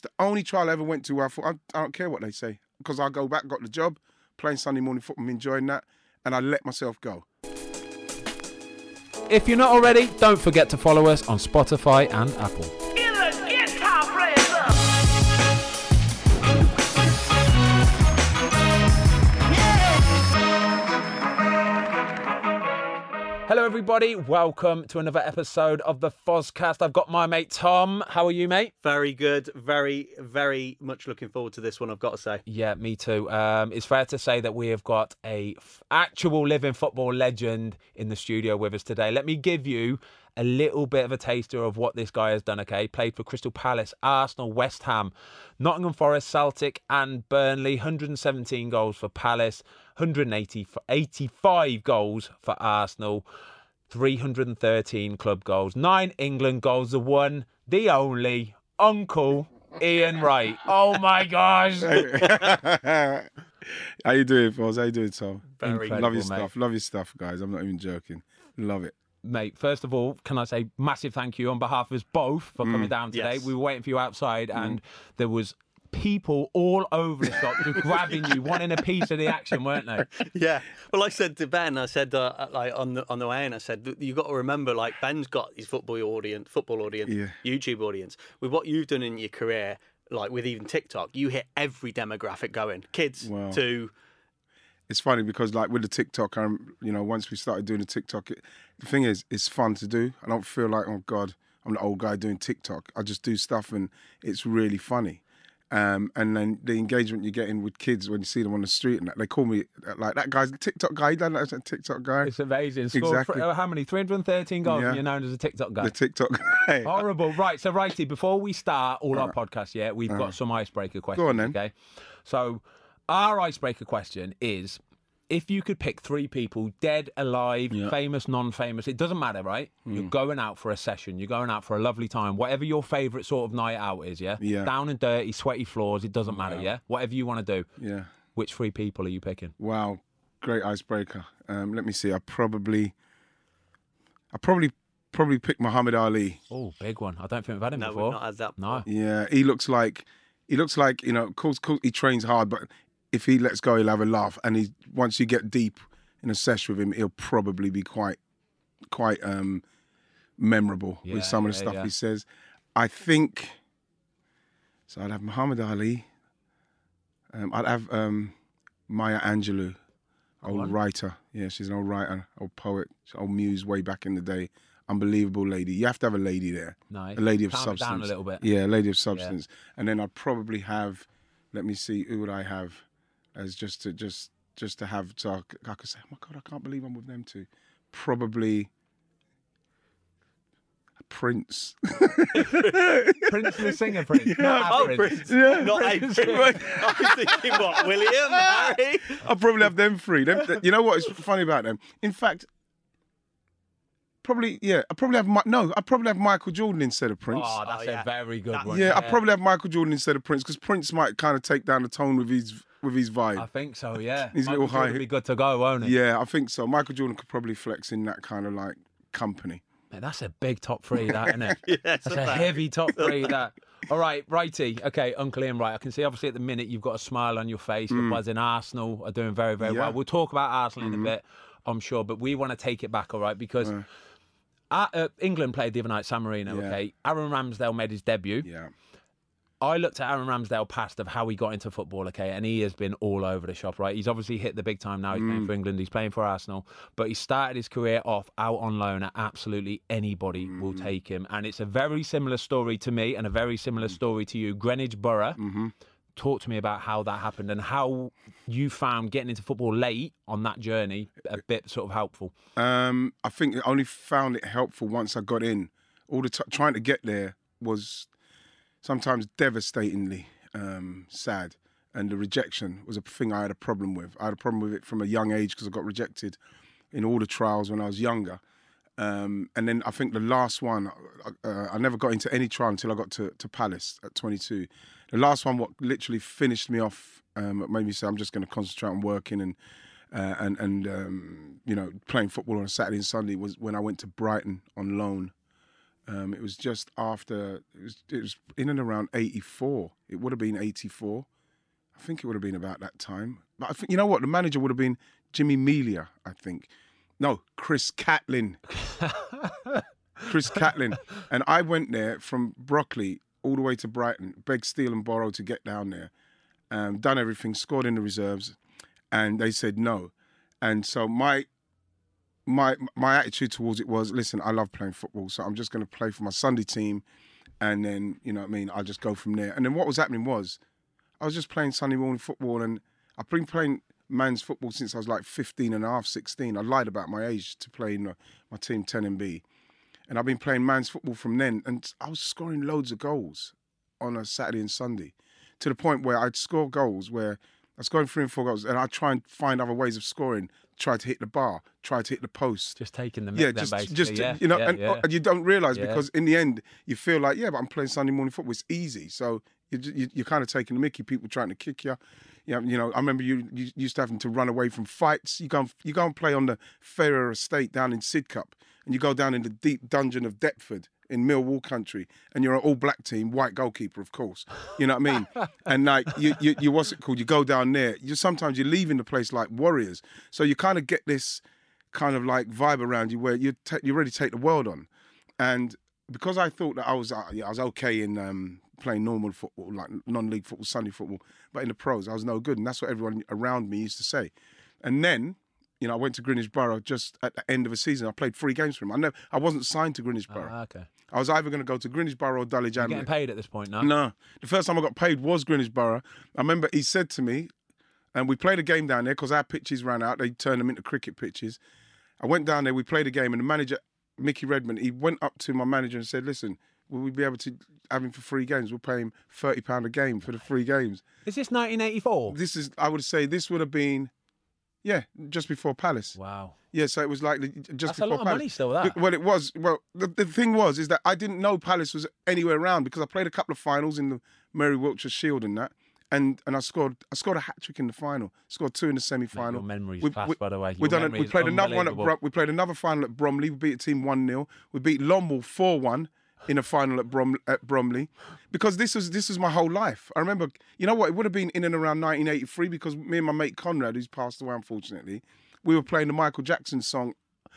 the only trial I ever went to where I thought, I don't care what they say, because I go back, got the job, playing Sunday morning football, I'm enjoying that, and I let myself go. If you're not already, don't forget to follow us on Spotify and Apple. Hello everybody, welcome to another episode of the Fozcast. I've got my mate Tom. How are you, mate? Very good. Very, very much looking forward to this one, I've got to say. Yeah, me too. It's fair to say that we have got a actual living football legend in the studio with us today. Let me give you a little bit of a taster of what this guy has done, okay? Played for Crystal Palace, Arsenal, West Ham, Nottingham Forest, Celtic and Burnley. 117 goals for Palace, 185 goals for Arsenal, 313 club goals, 9 England goals, the one, the only, Uncle Ian Wright. Oh my gosh. How you doing, Foz? How you doing, Tom? Very Love your mate. stuff. Love your stuff, guys. I'm not even joking. Love it. Mate, first of all, can I say massive thank you on behalf of us both for coming down today. Yes. We were waiting for you outside and there was people all over the shop just grabbing you, wanting a piece of the action, weren't they? Yeah. Well, I said to Ben, I said like on the way in, I said you got to remember, like Ben's got his football audience, Yeah. YouTube audience. With what you've done in your career, like with even TikTok, you hit every demographic going, kids Wow. to. It's funny because, like, with the TikTok, once we started doing the TikTok, the thing is, it's fun to do. I don't feel like, oh God, I'm the old guy doing TikTok. I just do stuff and it's really funny. And then the engagement you're getting with kids when you see them on the street and that, they call me like, that guy's a TikTok guy. He done that, a TikTok guy. It's amazing. Scored Exactly. how many? 313 goals Yeah. and you're known as a TikTok guy. The TikTok guy. Horrible. Right, so righty, before we start all our podcasts, we've got some icebreaker questions. Go on then. Okay. So our icebreaker question is, if you could pick 3 people, dead, alive, famous, non-famous, it doesn't matter, right? You're going out for a session, you're going out for a lovely time, whatever your favourite sort of night out is, yeah? Down and dirty, sweaty floors, it doesn't matter, yeah? Whatever you want to do. Yeah. Which 3 people are you picking? Wow. Great icebreaker. Let me see. I probably pick Muhammad Ali. Oh, big one. I don't think we've had him No, before. we've not had that. No. Yeah, he looks like, of course, he trains hard, but if he lets go, he'll have a laugh. And once you get deep in a sesh with him, he'll probably be quite memorable with some of the stuff he says. I think, so I'd have Muhammad Ali. I'd have Maya Angelou, old writer. Yeah, she's an old writer, old poet, old muse way back in the day. Unbelievable lady. You have to have a lady there. Nice. A lady of Calm it substance. down a little bit. Yeah, a lady of substance. And then I'd probably have, let me see, who would I have as just to have, so I could say, oh my God, I can't believe I'm with them two. Probably Prince. Prince the singer, Prince. Not a Prince. Yeah. Not a Prince. I was thinking, what, William, Harry? I'll probably have them three. You know what is funny about them? In fact, I'd probably have Michael Jordan instead of Prince. Oh, that's a very good one. Yeah, I'd probably have Michael Jordan instead of Prince because Prince might kind of take down the tone with his vibe. I think so, yeah. His Michael little Jordan high- would be good to go, won't it? Yeah, I think so. Michael Jordan could probably flex in that kind of like company. Man, that's a big top 3, that, isn't it? Yes, That's a heavy top 3, that. All right, righty. Okay, Uncle Ian Wright. I can see, obviously, at the minute, you've got a smile on your face. The buzzing Arsenal are doing very, very well. We'll talk about Arsenal in a bit, I'm sure, but we want to take it back, all right, because England played the other night, San Marino, okay? Aaron Ramsdale made his debut. Yeah. I looked at Aaron Ramsdale past of how he got into football, okay, and he has been all over the shop, right? He's obviously hit the big time now. He's playing for England. He's playing for Arsenal. But he started his career off out on loan at absolutely anybody will take him. And it's a very similar story to me and a very similar story to you. Greenwich Borough. Talk to me about how that happened and how you found getting into football late on that journey a bit sort of helpful. I think I only found it helpful once I got in. All the trying to get there was sometimes devastatingly sad, and the rejection was a thing I had a problem with. I had a problem with it from a young age because I got rejected in all the trials when I was younger. And then I think the last one, I never got into any trial until I got to Palace at 22. The last one, what literally finished me off, made me say I'm just going to concentrate on working and playing football on a Saturday and Sunday, was when I went to Brighton on loan It was just after, it was in and around 84. It would have been 84. I think it would have been about that time. But I think, you know what? The manager would have been Jimmy Melia, I think. No, Chris Catlin. Chris Catlin. And I went there from Brockley all the way to Brighton, begged, steal and borrow to get down there. Done everything, scored in the reserves, and they said no. And so my attitude towards it was, listen, I love playing football, so I'm just going to play for my Sunday team, and then, you know what I mean, I'll just go from there. And then what was happening was, I was just playing Sunday morning football, and I've been playing man's football since I was like 15 and a half, 16. I lied about my age to play in my team 10MB. And I've been playing man's football from then, and I was scoring loads of goals on a Saturday and Sunday, to the point where I'd score goals where I was scoring 3 and 4 goals, and I'd try and find other ways of scoring, try to hit the bar, try to hit the post. Just taking the mick basically. You know, and you don't realise because in the end, you feel like, yeah, but I'm playing Sunday morning football, it's easy. So you're kind of taking the mickey, people trying to kick you. You know, I remember you used to having to run away from fights. You go and play on the Ferrer Estate down in Sidcup, and you go down in the deep dungeon of Deptford in Millwall country, and you're an all-black team, white goalkeeper, of course. You know what I mean? And like you what's it called? You go down there. Sometimes you're leaving the place like warriors. So you kind of get this kind of like vibe around you where you really take the world on. And because I thought that I was okay in playing normal football, like non-league football, Sunday football, but in the pros I was no good, and that's what everyone around me used to say. And then, you know, I went to Greenwich Borough just at the end of a season. I played 3 games for him. I wasn't signed to Greenwich Borough. Okay. I was either going to go to Greenwich Borough or Dulwich Hamlet. You're getting paid at this point, no? No. The first time I got paid was Greenwich Borough. I remember he said to me, and we played a game down there because our pitches ran out. They turned them into cricket pitches. I went down there, we played a game, and the manager, Mickey Redmond, he went up to my manager and said, listen, will we be able to have him for 3 games? We'll pay him £30 a game for the 3 games. Is this 1984? I would say this would have been, just before Palace. Wow. Yeah, so it was like just That's before a lot of Palace. money still, that. Well, it was. Well, the thing was is that I didn't know Palace was anywhere around because I played a couple of finals in the Mary Wiltshire Shield and that, and I scored a hat trick in the final. Scored 2 in the semi-final. Your memory's fast, by the way. We played another one we played another final at Bromley. We beat a team 1-0. We beat Longwall 4-1 in a final at Bromley, because this was my whole life. I remember, you know what? It would have been in and around 1983 because me and my mate Conrad, who's passed away unfortunately, we were playing the Michael Jackson song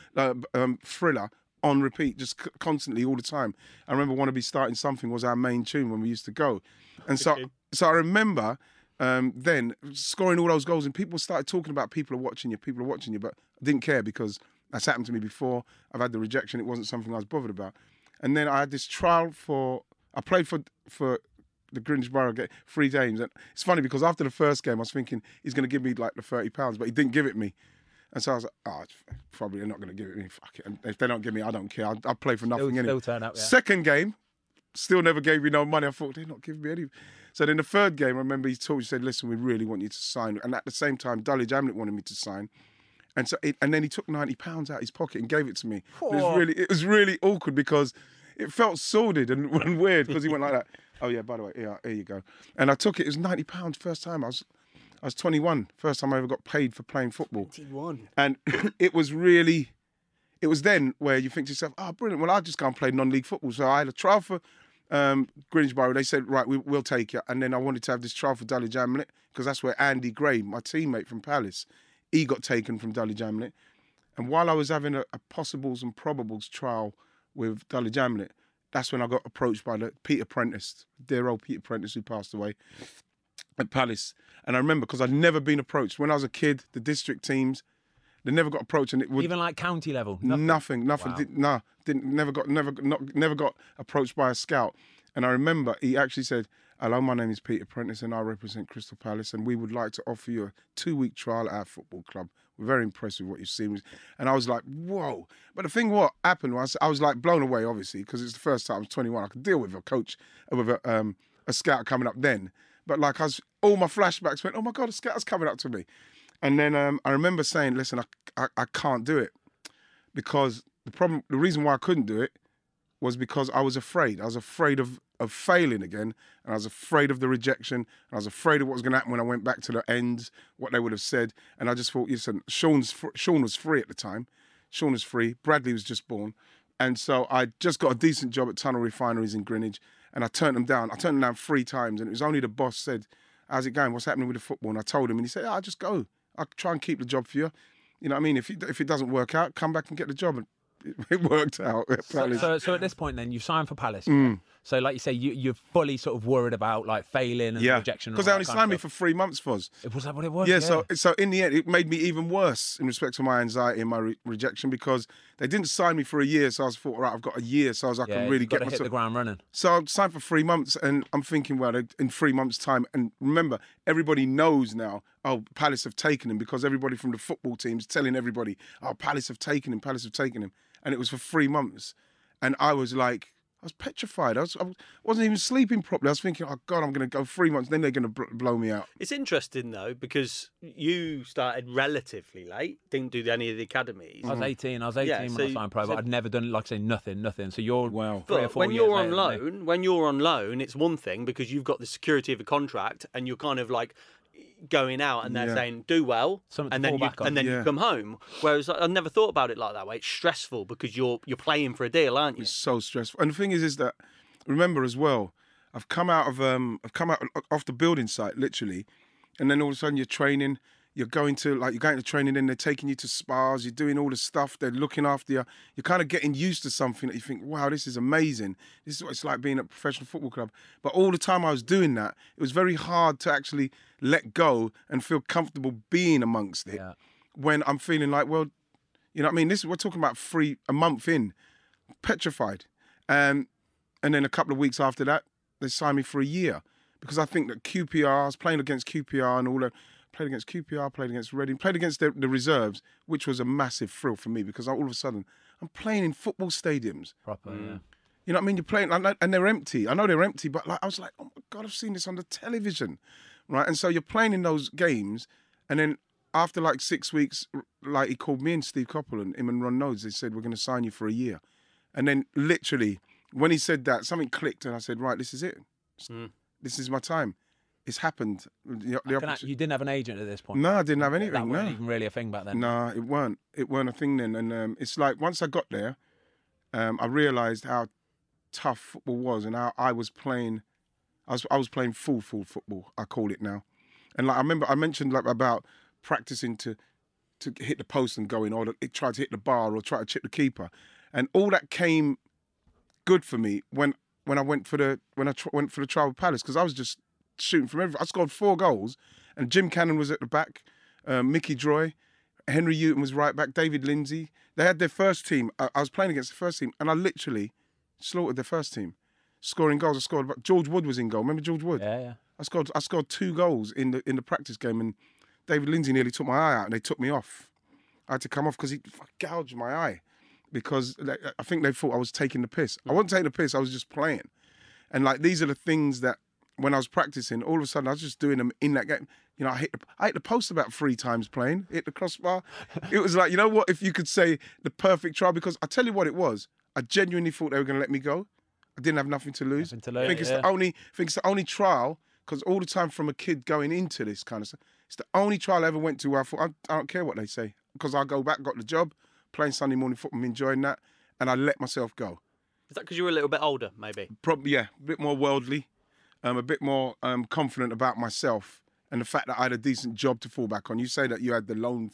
Thriller on repeat, just constantly all the time. I remember "Wanna Be Starting Something" was our main tune when we used to go, and so I remember then scoring all those goals, and people started talking about people are watching you, but I didn't care because that's happened to me before. I've had the rejection; it wasn't something I was bothered about. And then I had this trial I played for the Greenwich Borough 3 games, and it's funny because after the first game I was thinking he's going to give me like the £30, but he didn't give it me. And so I was like, probably they're not going to give it me. Fuck it. And if they don't give me, I don't care. I'll play for nothing anyway. Still turn up, yeah. Second game, still never gave me no money. I thought, they're not giving me any. So then the third game, I remember he said, listen, we really want you to sign. And at the same time, Dulwich Hamlet wanted me to sign. And so, and then he took £90 out his pocket and gave it to me. It was really awkward because it felt sordid and weird because he went like that. Oh yeah, by the way, yeah, here you go. And I took it. It was £90 first time. I was 21, first time I ever got paid for playing football. 21. And it was then where you think to yourself, oh, brilliant. Well, I'll just go and play non-league football. So I had a trial for Greenwich Borough. They said, right, we'll take you. And then I wanted to have this trial for Dulwich Hamlet because that's where Andy Gray, my teammate from Palace, he got taken from Dulwich Hamlet. And while I was having a possibles and probables trial with Dulwich Hamlet, that's when I got approached by Peter Prentice, dear old Peter Prentice who passed away at Palace. And I remember because I'd never been approached. When I was a kid, the district teams, they never got approached, and it would even like county level. Nothing. Wow. Never got approached by a scout. And I remember he actually said, "Hello, my name is Peter Prentice, and I represent Crystal Palace, and we would like to offer you a 2-week trial at our football club. We're very impressed with what you've seen." And I was like, "Whoa!" But the thing, what happened was, I was like blown away, obviously, because it's the first time I was 21. I could deal with a coach, with a scout coming up then. But like all my flashbacks went, oh my God, a scout's coming up to me. And then I remember saying, listen, I can't do it. Because the reason why I couldn't do it was because I was afraid. I was afraid of failing again. And I was afraid of the rejection. And I was afraid of what was going to happen when I went back to the ends, what they would have said. And I just thought, listen, Sean was free at the time. Sean was free. Bradley was just born. And so I just got a decent job at Tunnel Refineries in Greenwich, and I turned them down. I turned them down 3 times, and it was only the boss said, "How's it going? What's happening with the football?" And I told him, and he said, "I'll just go. I'll try and keep the job for you. You know what I mean? If it doesn't work out, come back and get the job." And it worked out. So at this point, then you signed for Palace. Yeah? So, like you say, you're fully sort of worried about like failing and rejection. Because they only signed me for 3 months, Foz. Was that what it was? Yeah. So in the end, it made me even worse in respect to my anxiety and my rejection, because they didn't sign me for a year. So I thought, all right, I've got a year, so I can really get hit the ground running. So I signed for 3 months, and I'm thinking, well, in 3 months' time, and remember, everybody knows now, oh, Palace have taken him, because everybody from the football team's telling everybody, oh, Palace have taken him, Palace have taken him. And it was for 3 months. And I was petrified. I wasn't even sleeping properly. I was thinking, oh, God, I'm going to go 3 months, then they're going to blow me out. It's interesting, though, because you started relatively late, didn't do any of the academies. I was 18 when I signed pro, but I'd never done, like I say, nothing. So you're 3 or 4 when years you're on later loan, when you're on loan, it's one thing because you've got the security of a contract and you're kind of like going out and they're saying do well, and then you come home. Whereas I never thought about it like that way. It's stressful because you're playing for a deal, aren't you? It's so stressful. And the thing is that, remember as well, I've come out off the building site literally, and then all of a sudden you're training. You're going to training, then they're taking you to spas, you're doing all the stuff, they're looking after you. You're kind of getting used to something that you think, wow, this is amazing. This is what it's like being at a professional football club. But all the time I was doing that, it was very hard to actually let go and feel comfortable being amongst it. Yeah. When I'm feeling like, well, you know what I mean? We're talking about a month in, petrified. And then a couple of weeks after that, they signed me for a year. Because I think that QPR, I was playing against QPR and all that. Played against QPR, played against Reading, played against the reserves, which was a massive thrill for me because all of a sudden I'm playing in football stadiums. Proper, yeah. You know what I mean? You're playing, and they're empty. I know they're empty, but I was like, oh my God, I've seen this on the television, right? And so you're playing in those games, and then after 6 weeks, he called me and Steve Coppell and him and Ron Nodes. They said, we're going to sign you for a year. And then literally, when he said that, something clicked, and I said, right, this is it. This is my time. It's happened. You didn't have an agent at this point? No, I didn't have anything. That wasn't even really a thing back then? No, it weren't. It weren't a thing then. And it's like once I got there, I realised how tough football was and how I was playing. I was playing full football, I call it now. And I remember I mentioned about practicing to hit the post and going, or try to hit the bar or try to chip the keeper. And all that came good for me when I went for the trial with Palace, because I was just shooting from everywhere. I scored 4 goals, and Jim Cannon was at the back, Mickey Droy, Henry Houghton was right back, David Lindsay. They had their first team. I was playing against the first team, and I literally slaughtered their first team, scoring goals. I scored. George Wood was in goal. Remember George Wood? Yeah. I scored 2 goals in the practice game, and David Lindsay nearly took my eye out, and they took me off. I had to come off because he gouged my eye, because I think they thought I was taking the piss. I wasn't taking the piss. I was just playing, and these are the things that, when I was practicing, all of a sudden I was just doing them in that game. You know, I hit the post about 3 times playing, hit the crossbar. It was like, you know what, if you could say the perfect trial, because I tell you what it was, I genuinely thought they were going to let me go. I didn't have nothing to lose. I think it's the only trial, because all the time from a kid going into this kind of stuff, it's the only trial I ever went to where I thought, I don't care what they say, because I go back, got the job, playing Sunday morning football, enjoying that, and I let myself go. Is that because you were a little bit older, maybe? Probably, yeah, a bit more worldly. A bit more confident about myself, and the fact that I had a decent job to fall back on. You say that you had the loan,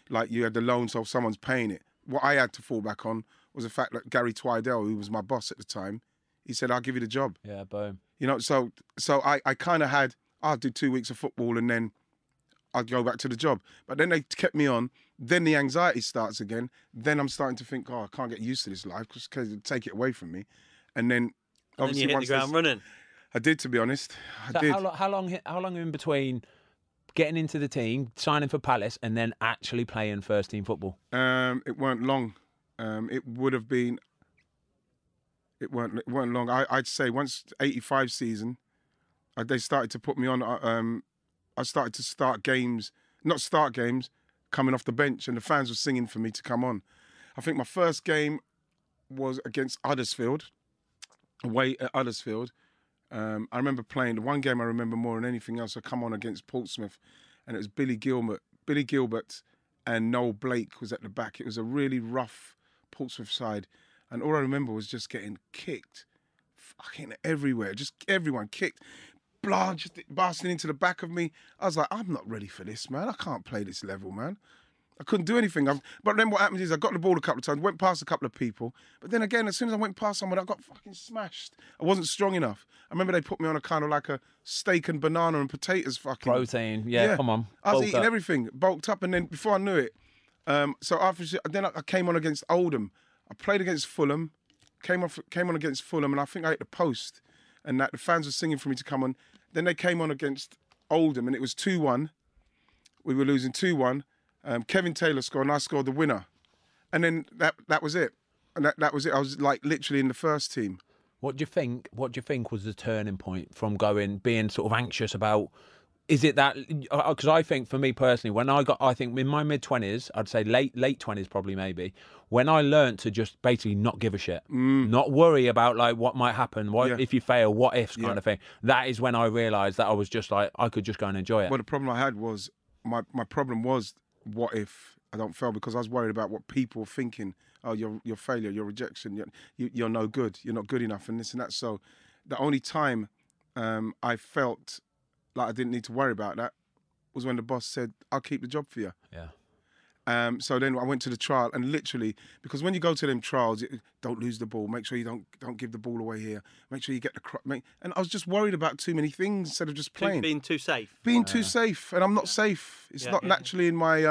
so someone's paying it. What I had to fall back on was the fact that Gary Twidell, who was my boss at the time, he said, I'll give you the job. Yeah, boom. You know, so I kind of had, I'll do 2 weeks of football and then I'd go back to the job. But then they kept me on. Then the anxiety starts again. Then I'm starting to think, I can't get used to this life because they take it away from me. And then obviously you hit the ground running. I did, to be honest. I did. How long in between getting into the team, signing for Palace, and then actually playing first team football? It weren't long. It would have been. It weren't long. I'd say once 85 season, they started to put me on. I started to not start games, coming off the bench, and the fans were singing for me to come on. I think my first game was against Huddersfield, away at Huddersfield. I remember playing, the one game I remember more than anything else, I come on against Portsmouth, and it was Billy Gilbert and Noel Blake was at the back. It was a really rough Portsmouth side. And all I remember was just getting kicked fucking everywhere. Just everyone kicked. Blood just blasting into the back of me. I was like, I'm not ready for this, man. I can't play this level, man. I couldn't do anything. But then what happened is I got the ball a couple of times, went past a couple of people. But then again, as soon as I went past someone, I got fucking smashed. I wasn't strong enough. I remember they put me on a kind of like a steak and banana and potatoes fucking... Protein, yeah. Come on. I was eating everything, bulked up. And then before I knew it, so after then I came on against Oldham. I played against Fulham, came on against Fulham, and I think I hit the post. And that the fans were singing for me to come on. Then they came on against Oldham, and it was 2-1. We were losing 2-1. Kevin Taylor scored, and I scored the winner. And then that was it. And that was it. I was like literally in the first team. What do you think was the turning point from being sort of anxious about? Is it that? Because I think for me personally, I think in my mid-20s, I'd say late 20s probably maybe, when I learned to just basically not give a shit, not worry about like what might happen, if you fail, what ifs kind of thing. That is when I realised that I was just like, I could just go and enjoy it. Well, the problem I had was, my problem was, what if I don't fail? Because I was worried about what people were thinking. Oh, your failure, your rejection, you're no good, you're not good enough, and this and that. So the only time I felt like I didn't need to worry about that was when the boss said, I'll keep the job for you. Yeah. So then I went to the trial, and literally, because when you go to them trials, don't lose the ball, make sure you don't give the ball away here, make sure you get and I was just worried about too many things instead of just playing. Being too safe. Being too safe, and I'm not safe. It's not naturally in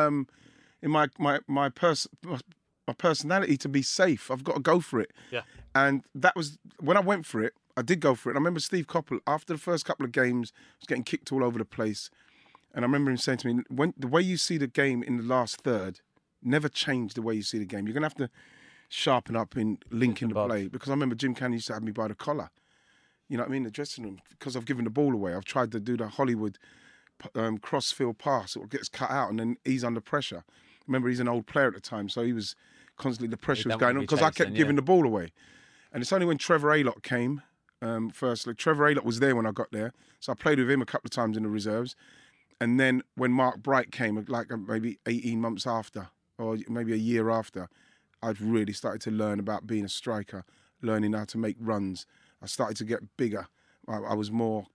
my personality to be safe. I've got to go for it. Yeah. And that was, when I went for it, I did go for it. And I remember Steve Coppell, after the first couple of games, was getting kicked all over the place. And I remember him saying to me, the way you see the game in the last third, never change the way you see the game. You're going to have to sharpen up in linking the play. Because I remember Jim Cannon used to have me by the collar. You know what I mean? The dressing room. Because I've given the ball away. I've tried to do the Hollywood cross-field pass. It gets cut out and then he's under pressure. Remember, he's an old player at the time, so he was constantly, the pressure was going on because I kept giving the ball away. And it's only when Trevor Aylock came, first. Like, Trevor Aylock was there when I got there, so I played with him a couple of times in the reserves. And then when Mark Bright came, like maybe 18 months after, or maybe a year after, I've really started to learn about being a striker, learning how to make runs. I started to get bigger. I was more.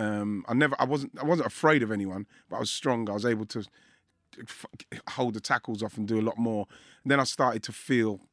I wasn't afraid of anyone, but I was stronger. I was able to hold the tackles off and do a lot more. And then I started to feel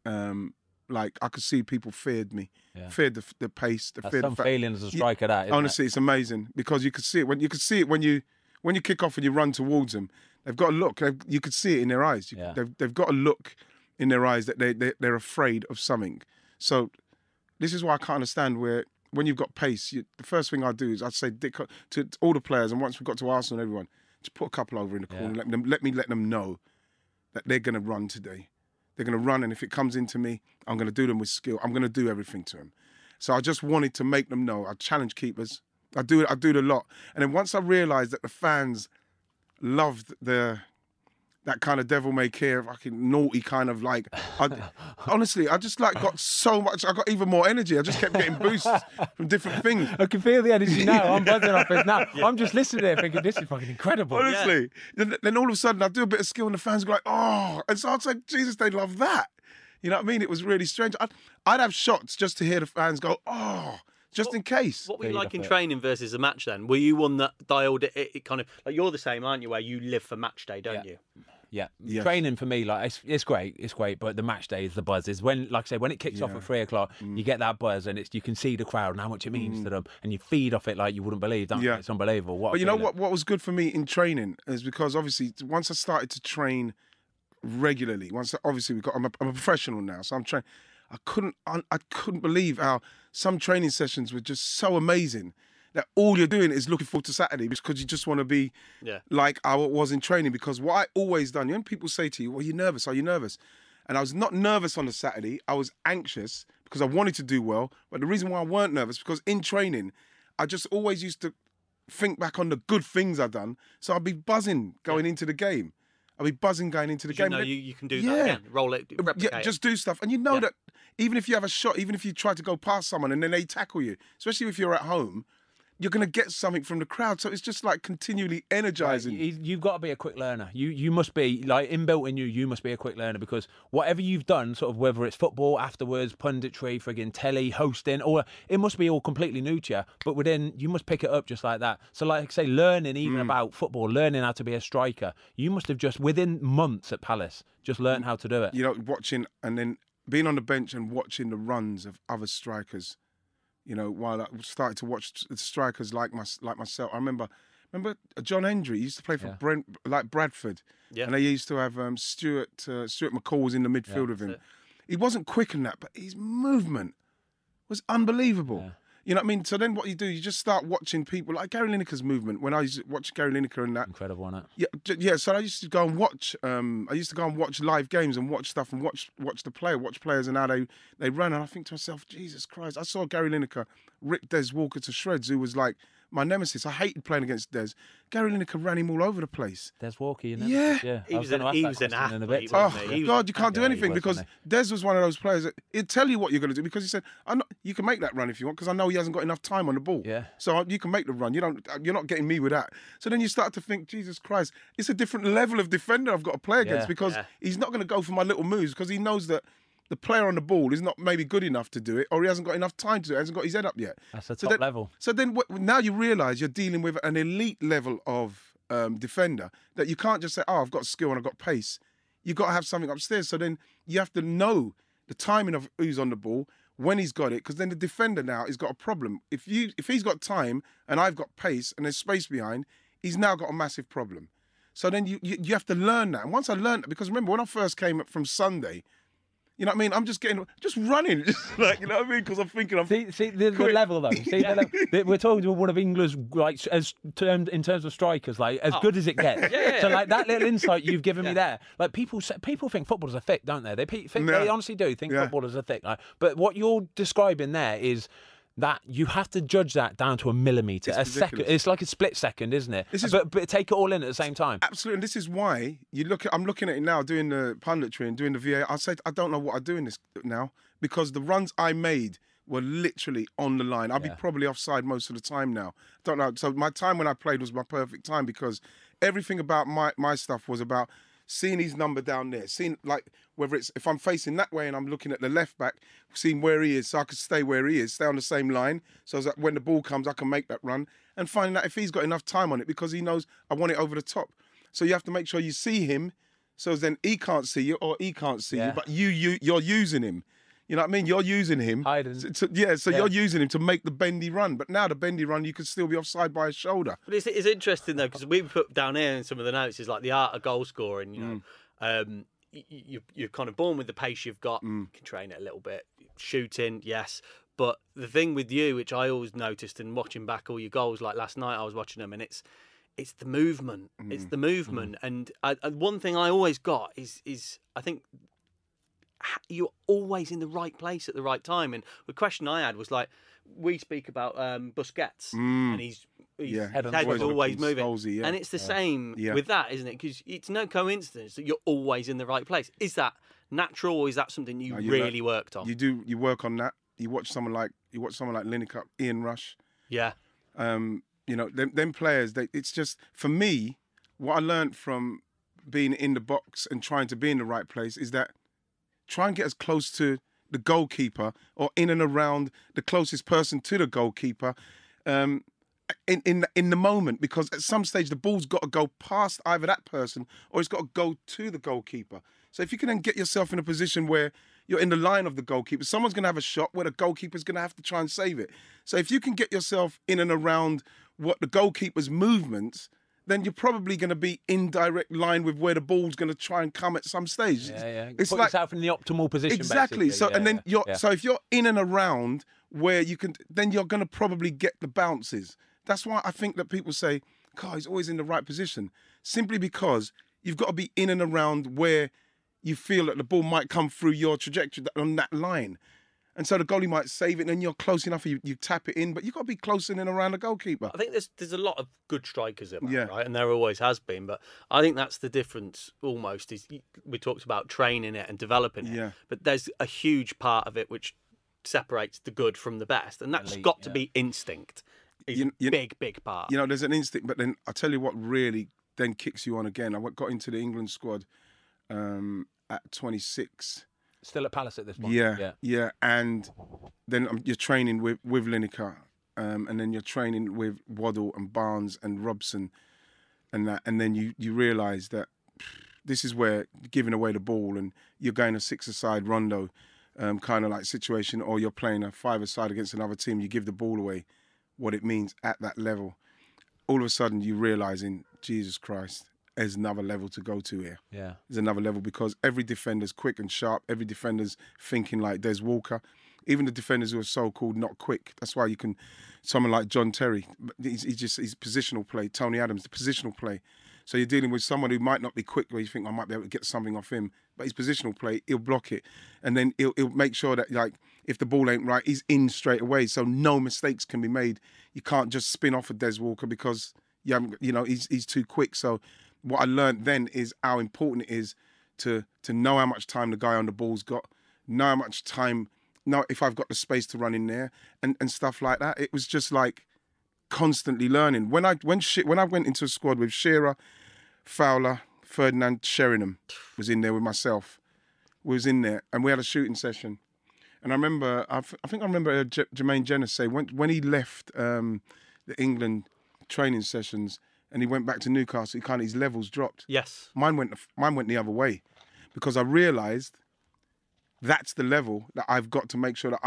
like I could see people feared me, feared the pace, feared some feeling as a striker. That honestly, it's amazing because you could see it when you kick off and you run towards them. They've got a look. You could see it in their eyes. They've got a look in their eyes that they're afraid of something. So this is why I can't understand where when you've got pace, the first thing I do is I'd say to all the players, and once we got to Arsenal and everyone, just put a couple over in the corner. Let them know that they're going to run today. They're going to run, and if it comes into me, I'm going to do them with skill. I'm going to do everything to them. So I just wanted to make them know. I challenge keepers. I do it a lot. And then once I realised that the fans loved that kind of devil may care, fucking naughty kind of like. Honestly, I just like got so much. I got even more energy. I just kept getting boosts from different things. I can feel the energy now. I'm buzzing off it now. I'm just listening there thinking, this is fucking incredible. Honestly. Then all of a sudden I do a bit of skill and the fans go like, oh. And so I was like, Jesus, they love that. You know what I mean? It was really strange. I'd have shots just to hear the fans go, oh. Just in case. What were you like in training versus a match then? Were you one that dialed it kind of, like you're the same, aren't you, where you live for match day, don't you? Yeah. Yes. Training for me, like it's great, but the match day is the buzz. Is when, like I say, when it kicks off at 3 o'clock, you get that buzz and you can see the crowd and how much it means to them, and you feed off it like you wouldn't believe. Don't you? It's unbelievable. But you know what was good for me in training is because obviously once I started to train regularly, I'm a professional now, so I'm trained. I couldn't believe how some training sessions were just so amazing that all you're doing is looking forward to Saturday because you just want to be like I was in training. Because what I always done, when people say to you, well, you're nervous, are you nervous? And I was not nervous on the Saturday. I was anxious because I wanted to do well. But the reason why I weren't nervous, because in training, I just always used to think back on the good things I'd done. So I'd be buzzing going into the game. I'll be buzzing going into the game. You know you can do that again. Roll it, replicate it. Just do stuff. And you know that even if you have a shot, even if you try to go past someone and then they tackle you, especially if you're at home, you're going to get something from the crowd. So it's just like continually energizing. Right. You've got to be a quick learner. You must be, like, inbuilt in you must be a quick learner, because whatever you've done, sort of whether it's football afterwards, punditry, frigging telly, hosting, or it must be all completely new to you, but within, you must pick it up just like that. So like I say, learning even about football, learning how to be a striker, you must have just within months at Palace just learned how to do it. You know, watching and then being on the bench and watching the runs of other strikers. You know, while I started to watch strikers like myself, I remember John Hendry. He used to play for Bradford, and they used to have Stuart McCall was in the midfield with him. He wasn't quick in that, but his movement was unbelievable. Yeah. You know what I mean? So then what you do, you just start watching people like Gary Lineker's movement. When I used to watch Gary Lineker and that. Incredible, isn't it? Yeah. So I used to go and watch. I used to go and watch live games and watch stuff and watch players and how they run. And I think to myself, Jesus Christ! I saw Gary Lineker rip Des Walker to shreds, who was like my nemesis. I hated playing against Des. Gary Lineker ran him all over the place. Des Walker, you know? Yeah. He was an athlete. Oh, God, you can't do anything because Des was one of those players that he'd tell you what you're going to do, because he said, you can make that run if you want, because I know he hasn't got enough time on the ball. Yeah. So you can make the run. You're not getting me with that. So then you start to think, Jesus Christ, it's a different level of defender I've got to play against, because he's not going to go for my little moves, because he knows that the player on the ball is not maybe good enough to do it, or he hasn't got enough time to do it, hasn't got his head up yet. That's the top level. So then now you realise you're dealing with an elite level of defender, that you can't just say, I've got skill and I've got pace. You've got to have something upstairs. So then you have to know the timing of who's on the ball, when he's got it, because then the defender now has got a problem. If he's got time and I've got pace and there's space behind, he's now got a massive problem. So then you have to learn that. And once I learned that, because remember when I first came up from Sunday, you know what I mean? I'm just running, just like, you know what I mean? Because I'm thinking See the level though. See the level. We're talking to one of England's, like, in terms of strikers, like as good as it gets. So like that little insight you've given me there. Like people think footballers are thick, don't they? They honestly do think footballers are thick. Like, but what you're describing there is that you have to judge that down to a millimetre, a second. It's like a split second, isn't it? But take it all in at the same time. Absolutely, and this is why I'm looking at it now, doing the punditry and doing the VAR. I said I don't know what I do in this now, because the runs I made were literally on the line. I'll be probably offside most of the time now. Don't know. So my time when I played was my perfect time, because everything about my stuff was about seeing his number down there, seeing, like, whether it's if I'm facing that way and I'm looking at the left back, seeing where he is, so I could stay where he is, stay on the same line, so that when the ball comes, I can make that run, and finding out if he's got enough time on it, because he knows I want it over the top. So you have to make sure you see him, so then he can't see you or he can't see you, but you're using him. You know what I mean? You're using him. You're using him to make the bendy run. But now the bendy run, you could still be offside by his shoulder. But it's interesting, though, because we put down here in some of the notes is like the art of goal scoring. You know, you're kind of born with the pace you've got. You can train it a little bit. Shooting, yes. But the thing with you, which I always noticed in watching back all your goals, like last night I was watching them, and it's the movement. It's the movement. And one thing I always got is I think you're always in the right place at the right time. And the question I had was, like, we speak about Busquets, and his head is always moving. Halsey, and it's the same with that, isn't it? Because it's no coincidence that you're always in the right place. Is that natural, or is that something you really worked on? You work on that. You watch someone like Lineker, Ian Rush. Yeah. You know, them players, it's just, for me, what I learned from being in the box and trying to be in the right place is that try and get as close to the goalkeeper or in and around the closest person to the goalkeeper in the moment, because at some stage the ball's got to go past either that person or it's got to go to the goalkeeper. So if you can then get yourself in a position where you're in the line of the goalkeeper, someone's going to have a shot where the goalkeeper's going to have to try and save it. So if you can get yourself in and around what the goalkeeper's movements, then you're probably going to be in direct line with where the ball's going to try and come at some stage. It's put yourself in the optimal position. Exactly. Basically. So if you're in and around where you can, then you're going to probably get the bounces. That's why I think that people say, God, he's always in the right position. Simply because you've got to be in and around where you feel that the ball might come through your trajectory on that line. And so the goalie might save it, and then you're close enough, you tap it in, but you've got to be close in and around the goalkeeper. I think there's a lot of good strikers in that, right? And there always has been. But I think that's the difference almost, is we talked about training it and developing it. But there's a huge part of it which separates the good from the best. And that's got to be instinct. is a big part. You know, there's an instinct, but then I tell you what really then kicks you on again. I got into the England squad at 26. Still at Palace at this point. Yeah. And then you're training with Lineker, and then you're training with Waddle and Barnes and Robson, and that, and then you realise that this is where you're giving away the ball and you're going a six-a-side rondo kind of like situation, or you're playing a five-a-side against another team. You give the ball away. What it means at that level. All of a sudden, you're realising, Jesus Christ, there's another level to go to here. Yeah. There's another level because every defender's quick and sharp. Every defender's thinking like Des Walker. Even the defenders who are so-called not quick. That's why you can, someone like John Terry, he's positional play. Tony Adams, the positional play. So you're dealing with someone who might not be quick, where you think I might be able to get something off him, but his positional play, he'll block it, and then he'll make sure that, like, if the ball ain't right, he's in straight away, so no mistakes can be made. You can't just spin off of Des Walker because he's too quick. So what I learned then is how important it is to know how much time the guy on the ball's got, know how much time, know if I've got the space to run in there, and stuff like that. It was just like constantly learning. When I went into a squad with Shearer, Fowler, Ferdinand, Sheringham was in there with myself. We was in there and we had a shooting session. And I remember, I think I remember Jermaine Jenner say when he left the England training sessions and he went back to Newcastle, his levels dropped. Yes. Mine went the other way because I realised that's the level that I've got to make sure that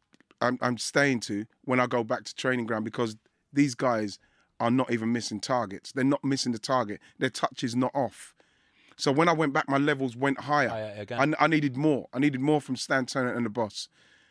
I'm staying to when I go back to training ground, because these guys are not even missing targets. They're not missing the target. Their touch is not off. So when I went back, my levels went higher. Again. I needed more. I needed more from Stan Turner and the boss.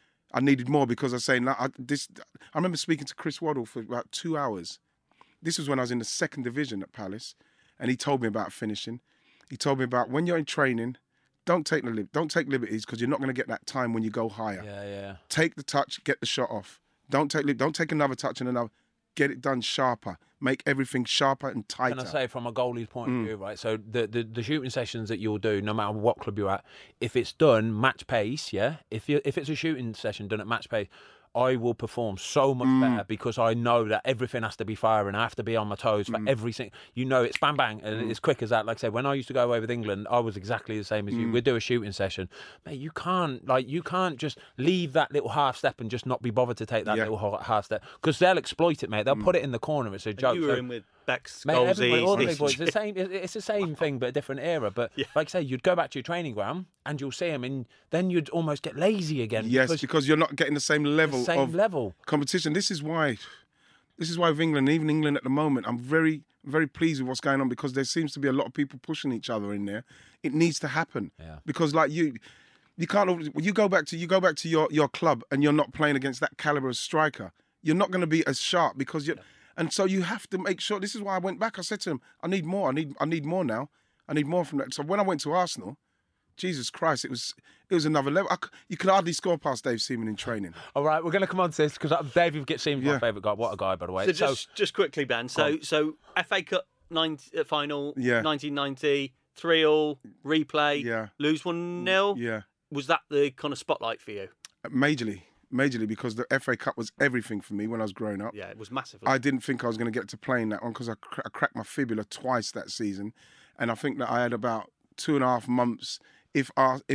I needed more because I was saying, I remember speaking to Chris Waddle for about 2 hours. This was when I was in the second division at Palace, and he told me about finishing. He told me about when you're in training, don't take liberties because you're not going to get that time when you go higher. Yeah. Take the touch, get the shot off. Don't take another touch and another. Get it done sharper. Make everything sharper and tighter. Can I say, from a goalie's point of view, right? So the shooting sessions that you'll do, no matter what club you're at, if it's done match pace, yeah. If it's a shooting session done at match pace, I will perform so much better because I know that everything has to be firing. I have to be on my toes for everything. It's bang bang and it's quick as that. Like I said, when I used to go away with England, I was exactly the same as you. We'd do a shooting session, mate. You can't just leave that little half step and just not be bothered to take that little half step, because they'll exploit it, mate. They'll put it in the corner. It's a joke. You were in with Bex, mate, all the big boys. It's the same. It's the same thing, but a different era. But like I say, you'd go back to your training ground and you'll see them, and then you'd almost get lazy again. Yes, because you're not getting the same level of competition. This is why with England, even England at the moment, I'm very, very pleased with what's going on, because there seems to be a lot of people pushing each other in there. It needs to happen. Yeah. Because like you can't. You go back to your club and you're not playing against that caliber of striker. You're not going to be as sharp because you're. And so you have to make sure. This is why I went back. I said to him, I need more. I need more now. I need more from that. So when I went to Arsenal, Jesus Christ, it was another level. You could hardly score past Dave Seaman in training. All right, we're going to come on to this because Dave Seaman's my favourite guy. What a guy, by the way. So just quickly, Ben. So FA Cup final, 1990, 3-3, replay, lose 1-0. Yeah. Was that the kind of spotlight for you? Majorly, because the FA Cup was everything for me when I was growing up. Yeah, it was massive. I didn't think I was going to get to playing that one because I cracked my fibula twice that season, and I think that I had about 2.5 months if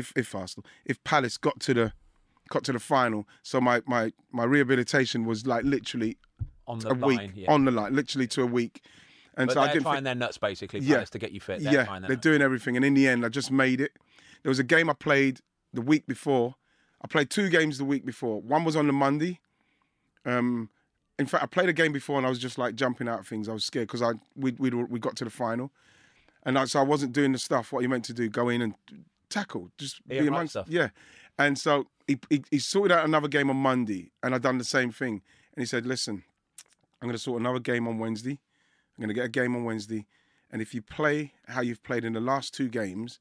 Palace got to the final. So my rehabilitation was like literally on the line, on the line, literally to a week. And but so I didn't find their nuts basically, Palace, to get you fit. They're doing everything, and in the end, I just made it. There was a game I played the week before. I played 2 games the week before. One was on the Monday. In fact, I played a game before and I was just like jumping out of things. I was scared because we got to the final, and so I wasn't doing the stuff what you meant to do: go in and tackle, just be amongst stuff. Yeah, and so he sorted out another game on Monday, and I done the same thing. And he said, "Listen, I'm going to sort another game on Wednesday. I'm going to get a game on Wednesday, and if you play how you've played in the last 2 games."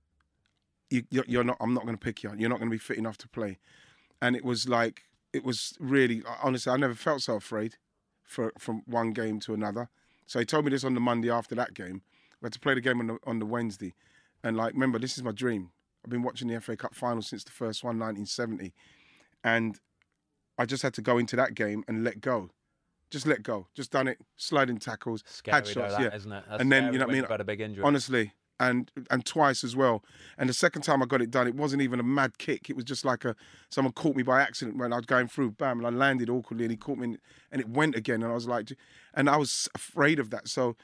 You're not. I'm not going to pick you. You're not going to be fit enough to play. And it was really, honestly, I never felt so afraid from one game to another. So he told me this on the Monday after that game. We had to play the game on the Wednesday. And remember, this is my dream. I've been watching the FA Cup final since the first one, 1970. And I just had to go into that game and let go. Just let go. Just done it. Sliding tackles, scary had shots, that, isn't it? That's and then, you know what I mean? Got a big injury. Honestly, and twice as well. And the second time I got it done, it wasn't even a mad kick. It was just like someone caught me by accident when I was going through, bam, and I landed awkwardly, and he caught me, and it went again. And I was like, and I was afraid of that. So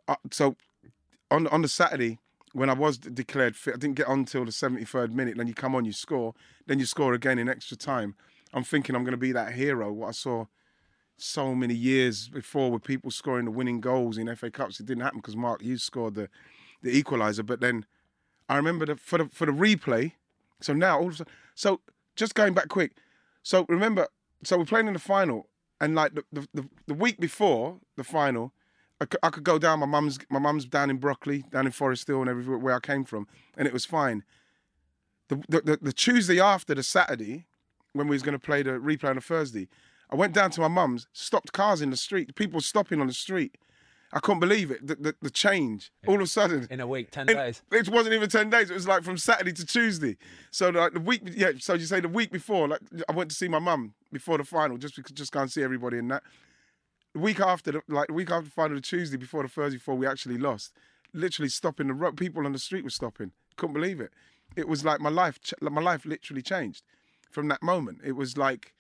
on the Saturday, when I was declared fit, I didn't get on until the 73rd minute. Then you come on, you score, then you score again in extra time. I'm thinking I'm going to be that hero, what I saw so many years before with people scoring the winning goals in FA Cups. It didn't happen because Mark Hughes scored the equaliser. But then I remember for the replay. So now all of a sudden, so just going back quick. So remember, so we're playing in the final, and like the week before the final, I could go down. My mum's down in Brockley, down in Forest Hill, and everywhere where I came from, and it was fine. The Tuesday after the Saturday, when we was going to play the replay on the Thursday, I went down to my mum's, stopped cars in the street. People were stopping on the street. I couldn't believe it. The change. All of a sudden. In a week, 10 days. It wasn't even 10 days. It was like from Saturday to Tuesday. So like the week, yeah. So you say the week before, like I went to see my mum before the final, just go and see everybody and that. The week after the final, the Tuesday before the Thursday before we actually lost, literally stopping the road. People on the street were stopping. Couldn't believe it. It was like my life literally changed from that moment. It was like.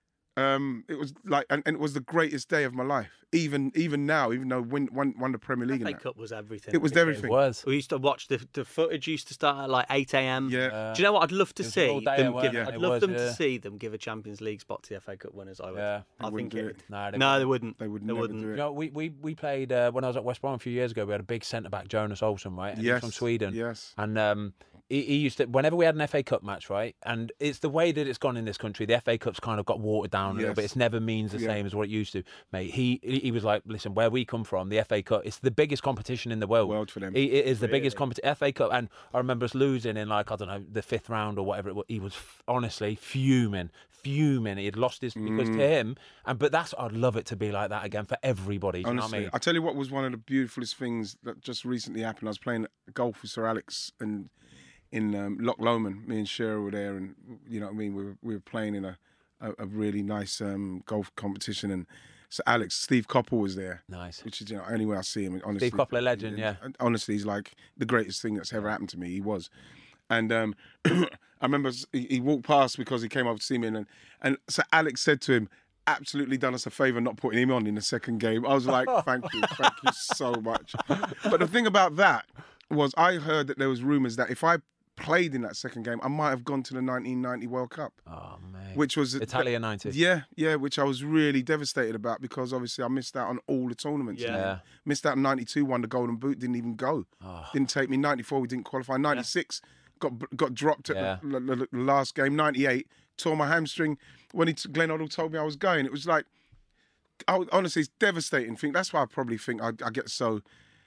And it was the greatest day of my life. Even now, even though we won the Premier League. The FA Cup was everything. It was everything. It was. We used to watch the footage. Used to start at like 8 a.m. Yeah. Do you know what I'd love to see? I'd love them to see them give a Champions League spot to the FA Cup winners. I would. Yeah. I think it. No, they wouldn't. They wouldn't do it. You know, we played when I was at West Brom a few years ago. We had a big centre back, Jonas Olsson, right? And he's from Sweden. Yes. And he used to, whenever we had an FA Cup match, right? And it's the way that it's gone in this country. The FA Cup's kind of got watered down a little bit. It's never means the same as what it used to, mate. He was like, listen, where we come from, the FA Cup, it's the biggest competition in the world. For them. It is the biggest FA Cup. And I remember us losing in like, I don't know, the 5th round or whatever it was. He was honestly fuming. He had lost his, because to him, but I'd love it to be like that again for everybody. Do you know what I mean? I tell you what was one of the beautifulest things that just recently happened. I was playing golf with Sir Alex and in Loch Lomond. Me and Shearer were there, and you know what I mean. We were playing in a really nice golf competition, and so Steve Coppell was there. Nice. Which is, you know, anywhere I see him, honestly. Steve Coppell, a legend, yeah. Honestly, he's like the greatest thing that's ever happened to me. He was. And I remember he walked past because he came up to see me, and so Alex said to him, absolutely done us a favour not putting him on in the second game. I was like, thank you so much. But the thing about that was I heard that there was rumours that if I played in that second game, I might have gone to the 1990 World Cup. Oh, man. Which was... Italia 90. Yeah, which I was really devastated about because obviously I missed out on all the tournaments. Yeah. Missed out in 92, won the Golden Boot, didn't even go. Didn't take me. 94, we didn't qualify. 96, got dropped at the last game. 98, tore my hamstring. When Glenn Hoddle told me I was going, it was like... honestly, it's devastating thing. That's why I probably think I get so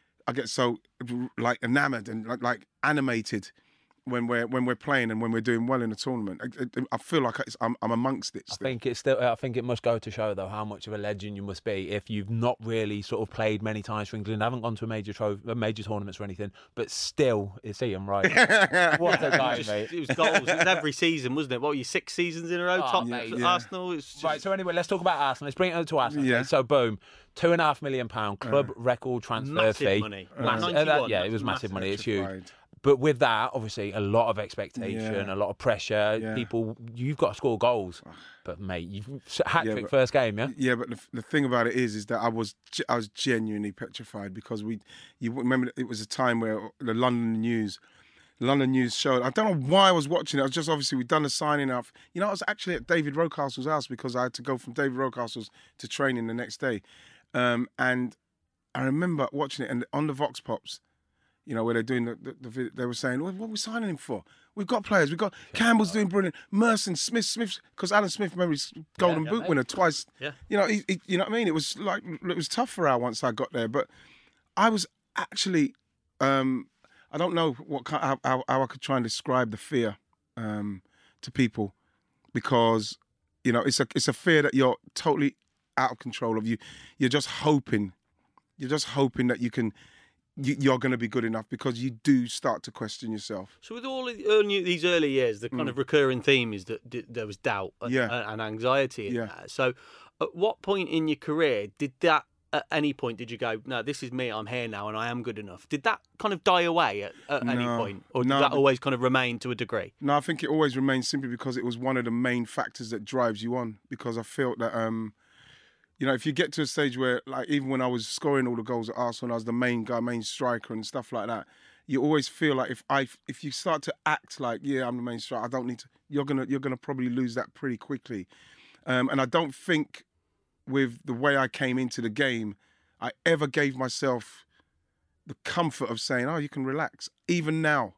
like enamoured and like animated when we're playing and when we're doing well in a tournament. I feel like I'm amongst it still. I think it must go to show though how much of a legend you must be if you've not really sort of played many times for England, haven't gone to a major tournaments or anything, but still it's Ian Wright. What a guy, mate! It was goals. It was every season, wasn't it? What were you, 6 seasons in a row? Top Arsenal. Right. So anyway, let's talk about Arsenal. Let's bring it to Arsenal. Yeah. So boom. £2.5 million club record transfer fee. Money. It was massive money. It's huge. But with that, obviously, a lot of expectation, a lot of pressure. People, you've got to score goals. But mate, you've hat-trick first game, yeah. Yeah, but the thing about it is that I was genuinely petrified because you remember it was a time where the London News showed. I don't know why I was watching it. I was just obviously we'd done the signing up. You know, I was actually at David Rocastle's house because I had to go from David Rocastle's to training the next day, and I remember watching it and on the Vox Pops. You know, where they're doing the video, they were saying, what are we signing him for? We've got players. We've got Campbell's doing brilliant. Merson, Smith, because Alan Smith, remember, he's Golden Boot winner twice. Yeah. You know, he, you know what I mean? It was tough for Al once I got there. But I was actually, I don't know how I could try and describe the fear to people because, you know, it's a fear that you're totally out of control of. You're just hoping that you can... You're going to be good enough because you do start to question yourself. So with all these early years, the kind of recurring theme is that there was doubt and anxiety in that. So At what point in your career at any point did you go, no, this is me, I'm here now and I am good enough? Did that kind of die away at any point? Or did that always kind of remain to a degree? No, I think it always remained simply because it was one of the main factors that drives you on. Because I felt that, if you get to a stage where, like, even when I was scoring all the goals at Arsenal, I was the main guy, main striker and stuff like that, you always feel like if you start to act like, yeah, I'm the main striker, I don't need to, you're gonna probably lose that pretty quickly. And I don't think with the way I came into the game, I ever gave myself the comfort of saying, oh, you can relax. Even now,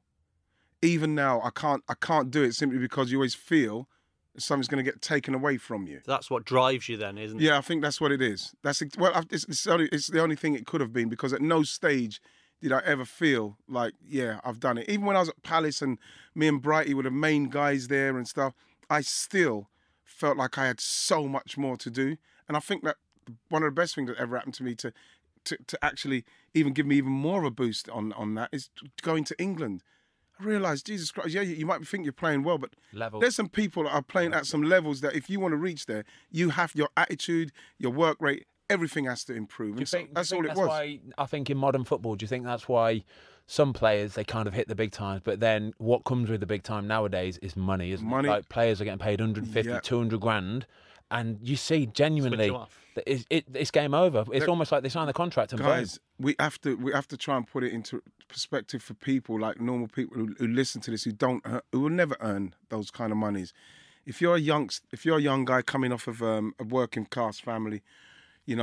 I can't do it simply because you always feel something's going to get taken away from you. That's what drives you then, isn't it? Yeah, I think that's what it is. It's the only thing it could have been, because at no stage did I ever feel like, yeah, I've done it. Even when I was at Palace and me and Brighty were the main guys there and stuff, I still felt like I had so much more to do. And I think that one of the best things that ever happened to me to actually even give me even more of a boost on that is going to England. I realised, Jesus Christ, yeah, you might think you're playing well, but there's some people that are playing at some levels that if you want to reach there, you have your attitude, your work rate, everything has to improve. That's all it was. Why, I think in modern football, do you think that's why some players, they kind of hit the big times, but then what comes with the big time nowadays is money, isn't it? Like, players are getting paid 150, 200 grand. And you see, genuinely, it's game over. It's almost like they sign the contract and guys, we have to try and put it into perspective for people, like normal people who listen to this, who will never earn those kind of monies. If you're a young guy coming off of a working class family, you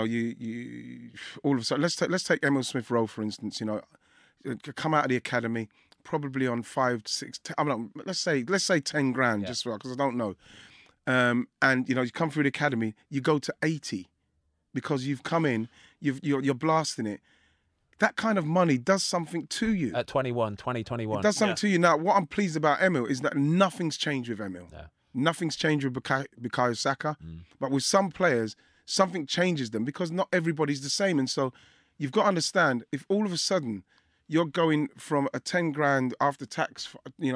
all of a sudden, let's take Emile Smith Rowe for instance. Come out of the academy probably on 5, 6, 10, let's say 10 grand, just because I don't know. And you come through the academy, you go to 80 because you've come in, you're blasting it. That kind of money does something to you. At 21. It does something to you. Now, what I'm pleased about Emile is that nothing's changed with Emile. Yeah. Nothing's changed with Bukayo Saka. But with some players, something changes them because not everybody's the same. And so you've got to understand, if all of a sudden you're going from a 10 grand after tax,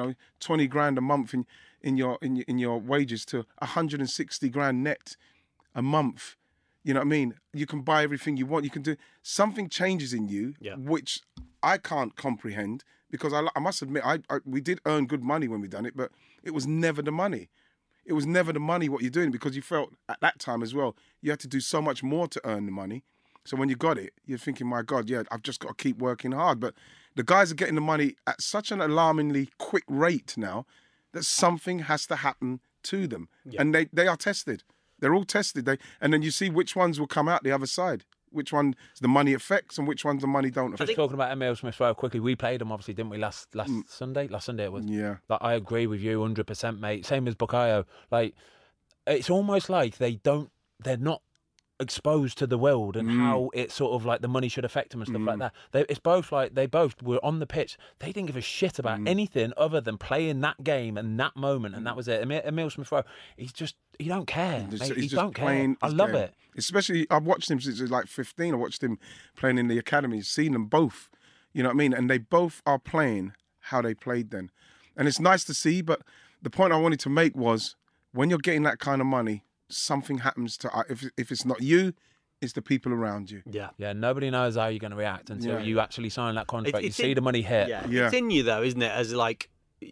20 grand a month in your wages to 160 grand net a month, you know what I mean? You can buy everything you want. You can do something changes in you, which I can't comprehend because I must admit we did earn good money when we done it, but it was never the money. It was never the money what you're doing because you felt at that time as well you had to do so much more to earn the money. So when you got it, you're thinking, my God, yeah, I've just got to keep working hard. But the guys are getting the money at such an alarmingly quick rate now that something has to happen to them. Yeah. And they are tested. They're all tested. And then you see which ones will come out the other side. Which one the money affects and which ones the money don't affect. Just talking about Emile Smith Rowe quickly, we played him obviously, didn't we, last Sunday? Last Sunday it was. Yeah. Like, I agree with you 100%, mate. Same as Bukayo. Like, it's almost like they're not exposed to the world and how it's sort of like the money should affect them and stuff like that. It's both like they both were on the pitch. They didn't give a shit about anything other than playing that game and that moment, and that was it. Emile Smith Rowe, he don't care. He don't care. I love it. Especially, I've watched him since he was like 15. I watched him playing in the academy. Seen them both. You know what I mean? And they both are playing how they played then. And it's nice to see, but the point I wanted to make was when you're getting that kind of money, something happens to, if it's not you, it's the people around you. Yeah. Nobody knows how you're going to react until you actually sign that contract. You see the money hit. Yeah. It's in you though, isn't it? As like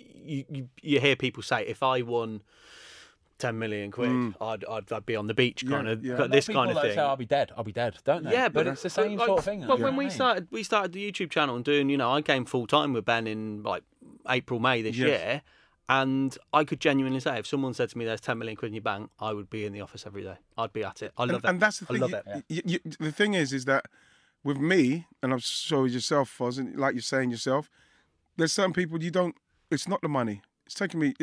you hear people say, if I won 10 million quid, I'd be on the beach, kind of this kind of thing. Say, I'll be dead, don't they? Yeah, but it's the same sort of thing. But when we started the YouTube channel and doing, I came full time with Ben in like April, May this year. And I could genuinely say, if someone said to me, "There's 10 million quid in your bank," I would be in the office every day. I'd be at it. I love it. And that's the thing. I love it. The thing is that with me, and I'm sure yourself, Foz, and like you're saying yourself, there's certain people you don't. It's not the money. It's taking me.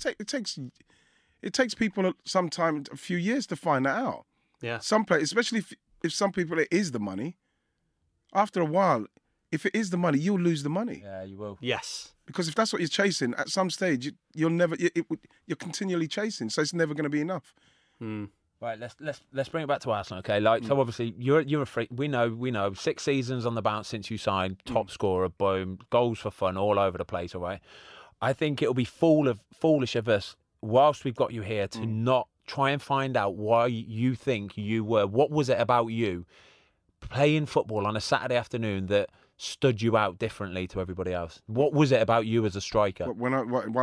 It takes people sometimes a few years to find that out. Yeah. Some players, especially if some people it is the money. After a while, if it is the money, you'll lose the money. Yeah, you will. Yes. Because if that's what you're chasing, at some stage you're you're continually chasing, so it's never going to be enough. Right, let's bring it back to Arsenal, okay? Like, so obviously you're a freak. We know 6 seasons on the bounce since you signed, top scorer, boom, goals for fun all over the place. All right, I think it'll be foolish of us, whilst we've got you here, to not try and find out why you think you were. What was it about you playing football on a Saturday afternoon that stood you out differently to everybody else? What was it about you as a striker? When I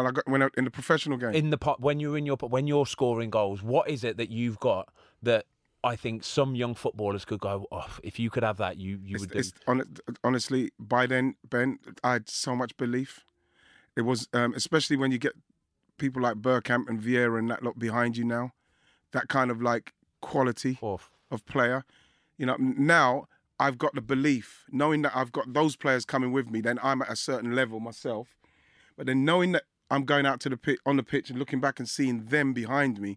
in the professional game, when you're scoring goals, what is it that you've got that I think some young footballers could go, oh, if you could have that, you would do. Honestly, by then, Ben, I had so much belief. It was especially when you get people like Bergkamp and Vieira and that lot behind you now, that kind of like quality of player. You know, now I've got the belief, knowing that I've got those players coming with me, then I'm at a certain level myself. But then knowing that I'm going out to the pitch, on the pitch and looking back and seeing them behind me,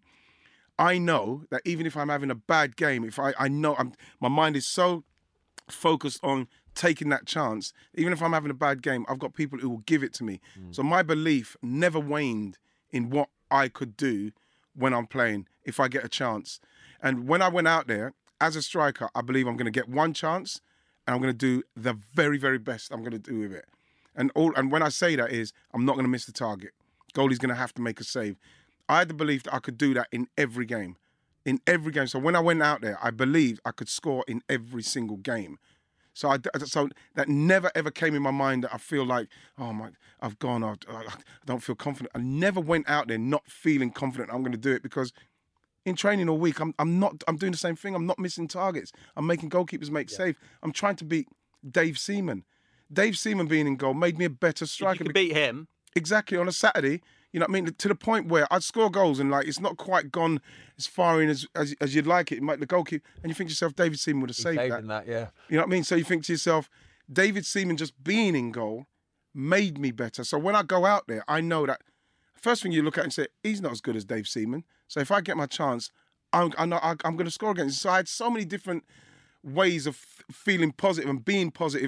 I know that even if I'm having a bad game, if I know my mind is so focused on taking that chance, even if I'm having a bad game, I've got people who will give it to me. So my belief never waned in what I could do when I'm playing, if I get a chance. And when I went out there, as a striker, I believe I'm going to get one chance and I'm going to do the very, very best I'm going to do with it. And when I say that is, I'm not going to miss the target. Goalie's going to have to make a save. I had the belief that I could do that in every game. In every game. So when I went out there, I believed I could score in every single game. So that never, ever came in my mind that I feel like, oh my, I've gone, I don't feel confident. I never went out there not feeling confident I'm going to do it, because in training all week, I'm doing the same thing. I'm not missing targets. I'm making goalkeepers make saves. I'm trying to beat Dave Seaman. Dave Seaman being in goal made me a better striker. You could beat him. Exactly, on a Saturday. You know what I mean? To the point where I'd score goals and like it's not quite gone as far in as you'd like it. It might the goalkeeper, and you think to yourself, David Seaman would have saved that. Yeah. You know what I mean? So you think to yourself, David Seaman just being in goal made me better. So when I go out there, I know that first thing you look at and say, he's not as good as Dave Seaman. So if I get my chance, I'm going to score against him. So I had so many different ways of feeling positive and being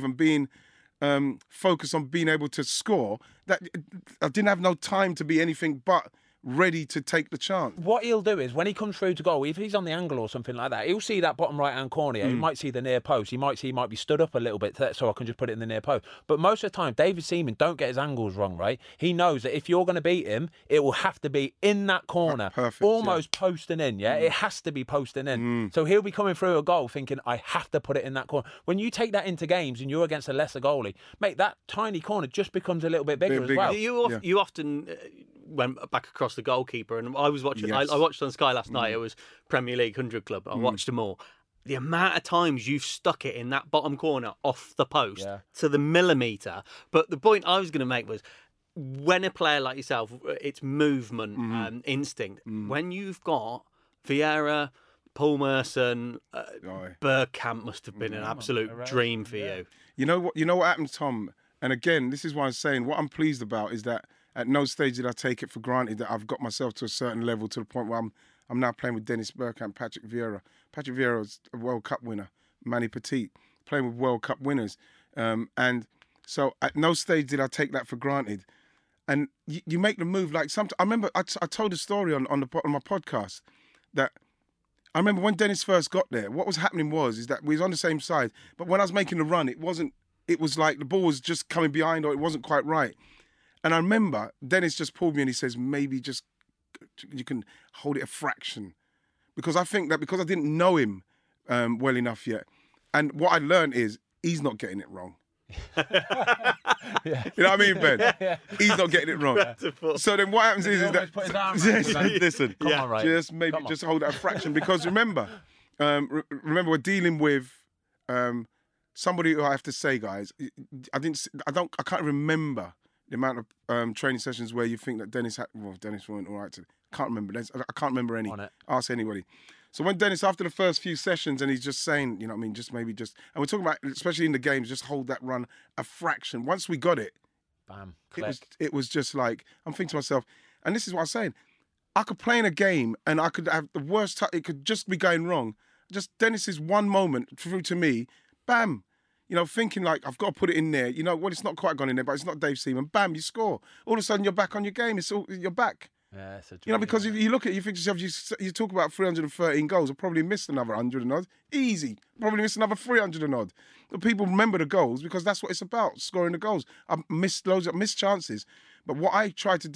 focused on being able to score, that I didn't have no time to be anything but ready to take the chance. What he'll do is when he comes through to goal, if he's on the angle or something like that, he'll see that bottom right hand corner. He might see the near post. He might be stood up a little bit so I can just put it in the near post. But most of the time, David Seaman don't get his angles wrong, right? He knows that if you're going to beat him, it will have to be in that corner, perfect, almost posting in. Yeah, it has to be posting in. So he'll be coming through a goal thinking, I have to put it in that corner. When you take that into games and you're against a lesser goalie, mate, that tiny corner just becomes a little bit bigger as well. You often went back across the goalkeeper, and I was watching. Yes. I watched on Sky last night. It was Premier League 100 Club. I watched them all. The amount of times you've stuck it in that bottom corner off the post to the millimetre. But the point I was going to make was, when a player like yourself, it's movement instinct. When you've got Vieira, Paul Merson, Bergkamp must have been an absolute dream for you. You know what happened, Tom? And again, this is why I'm saying what I'm pleased about is that at no stage did I take it for granted that I've got myself to a certain level, to the point where I'm now playing with Dennis Bergkamp, Patrick Vieira. Patrick Vieira is a World Cup winner. Manny Petit, playing with World Cup winners. And so at no stage did I take that for granted. And you make the move like I remember I told a story on my podcast that I remember when Dennis first got there, what was happening is that we was on the same side, but when I was making the run, it was like the ball was just coming behind, or it wasn't quite right. And I remember Dennis just pulled me and he says, maybe just you can hold it a fraction. Because I think that because I didn't know him well enough yet. And what I learned is he's not getting it wrong. You know what I mean, Ben? He's not getting it wrong. So then what happens is that listen, just hold it a fraction. Because remember we're dealing with somebody who I have to say, guys, I can't remember the amount of training sessions where you think that Dennis went all right. I can't remember. I can't remember any. Ask anybody. So when Dennis, after the first few sessions, and he's just saying, you know what I mean, and we're talking about, especially in the games, just hold that run a fraction. Once we got it, bam, it was just like, I'm thinking to myself, and this is what I'm saying, I could play in a game and I could have the worst it could just be going wrong. Just Dennis's one moment through to me, bam. You know, thinking like, I've got to put it in there. You know, well, it's not quite gone in there, but it's not Dave Seaman. Bam, you score. All of a sudden, you're back on your game. You're back. Yeah, it's a dream, you know, because if you look at it, you think to yourself, you talk about 313 goals, I've probably missed another 100 and odd. Easy. Probably missed another 300 and odd. But people remember the goals because that's what it's about, scoring the goals. I've missed loads, I've missed chances. But what I try to do in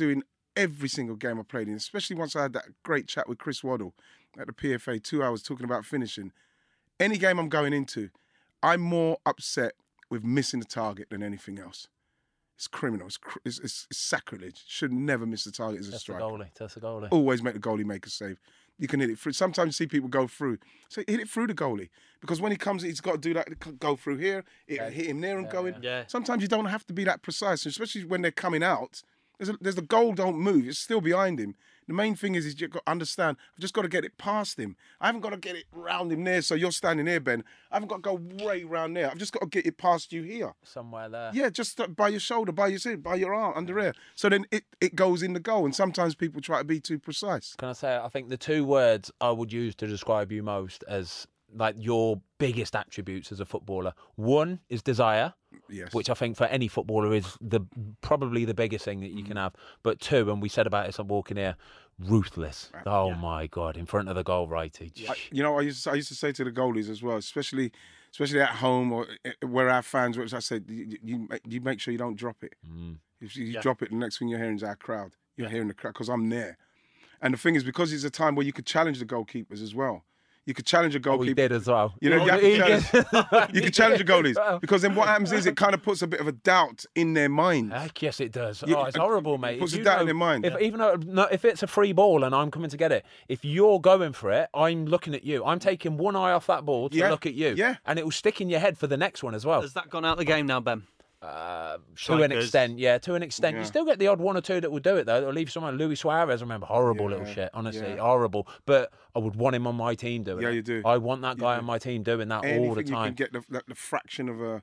every single game I played in, especially once I had that great chat with Chris Waddle at the PFA, 2 hours talking about finishing. Any game I'm going into, I'm more upset with missing the target than anything else. It's criminal. It's sacrilege. Should never miss the target as a striker. That's the goalie. Always make the goalie make a save. You can hit it through. Sometimes you see people go through. So hit it through the goalie. Because when he comes, he's got to do that, go through here, hit him there and go in. Yeah. Sometimes you don't have to be that precise, especially when they're coming out. There's the goal don't move. It's still behind him. The main thing is you've got to understand, I've just got to get it past him. I haven't got to get it round him there, so you're standing here, Ben. I haven't got to go way round there. I've just got to get it past you here. Somewhere there. Yeah, just by your shoulder, by your seat, by your arm, under here. So then it goes in the goal, and sometimes people try to be too precise. Can I say, I think the two words I would use to describe you most as like your biggest attributes as a footballer. One is desire. Yes. Which I think for any footballer is probably the biggest thing that you can have. But two, and we said about it as I'm walking here, ruthless. Oh my God, in front of the goal, righty. I used to say to the goalies as well, especially at home or where our fans, which I said, you make sure you don't drop it. If you drop it, the next thing you're hearing is our crowd. You're hearing the crowd because I'm there. And the thing is, because it's a time where you could challenge the goalkeepers as well. You could challenge a goalkeeper. We did as well. You know, you can challenge the goalies because then what happens is it kind of puts a bit of a doubt in their mind. Heck yes, it does. It's horrible, mate. It puts a doubt in their mind. If it's a free ball and I'm coming to get it, if you're going for it, I'm looking at you. I'm taking one eye off that ball to look at you. Yeah. And it will stick in your head for the next one as well. Has that gone out of the game now, Ben? To an extent. You still get the odd one or two that will do it though. They'll leave someone. Luis Suarez, I remember, horrible little shit. Honestly, horrible. But I would want him on my team doing it. Yeah, you do. I want that guy on my team doing that all the time. You can get the fraction of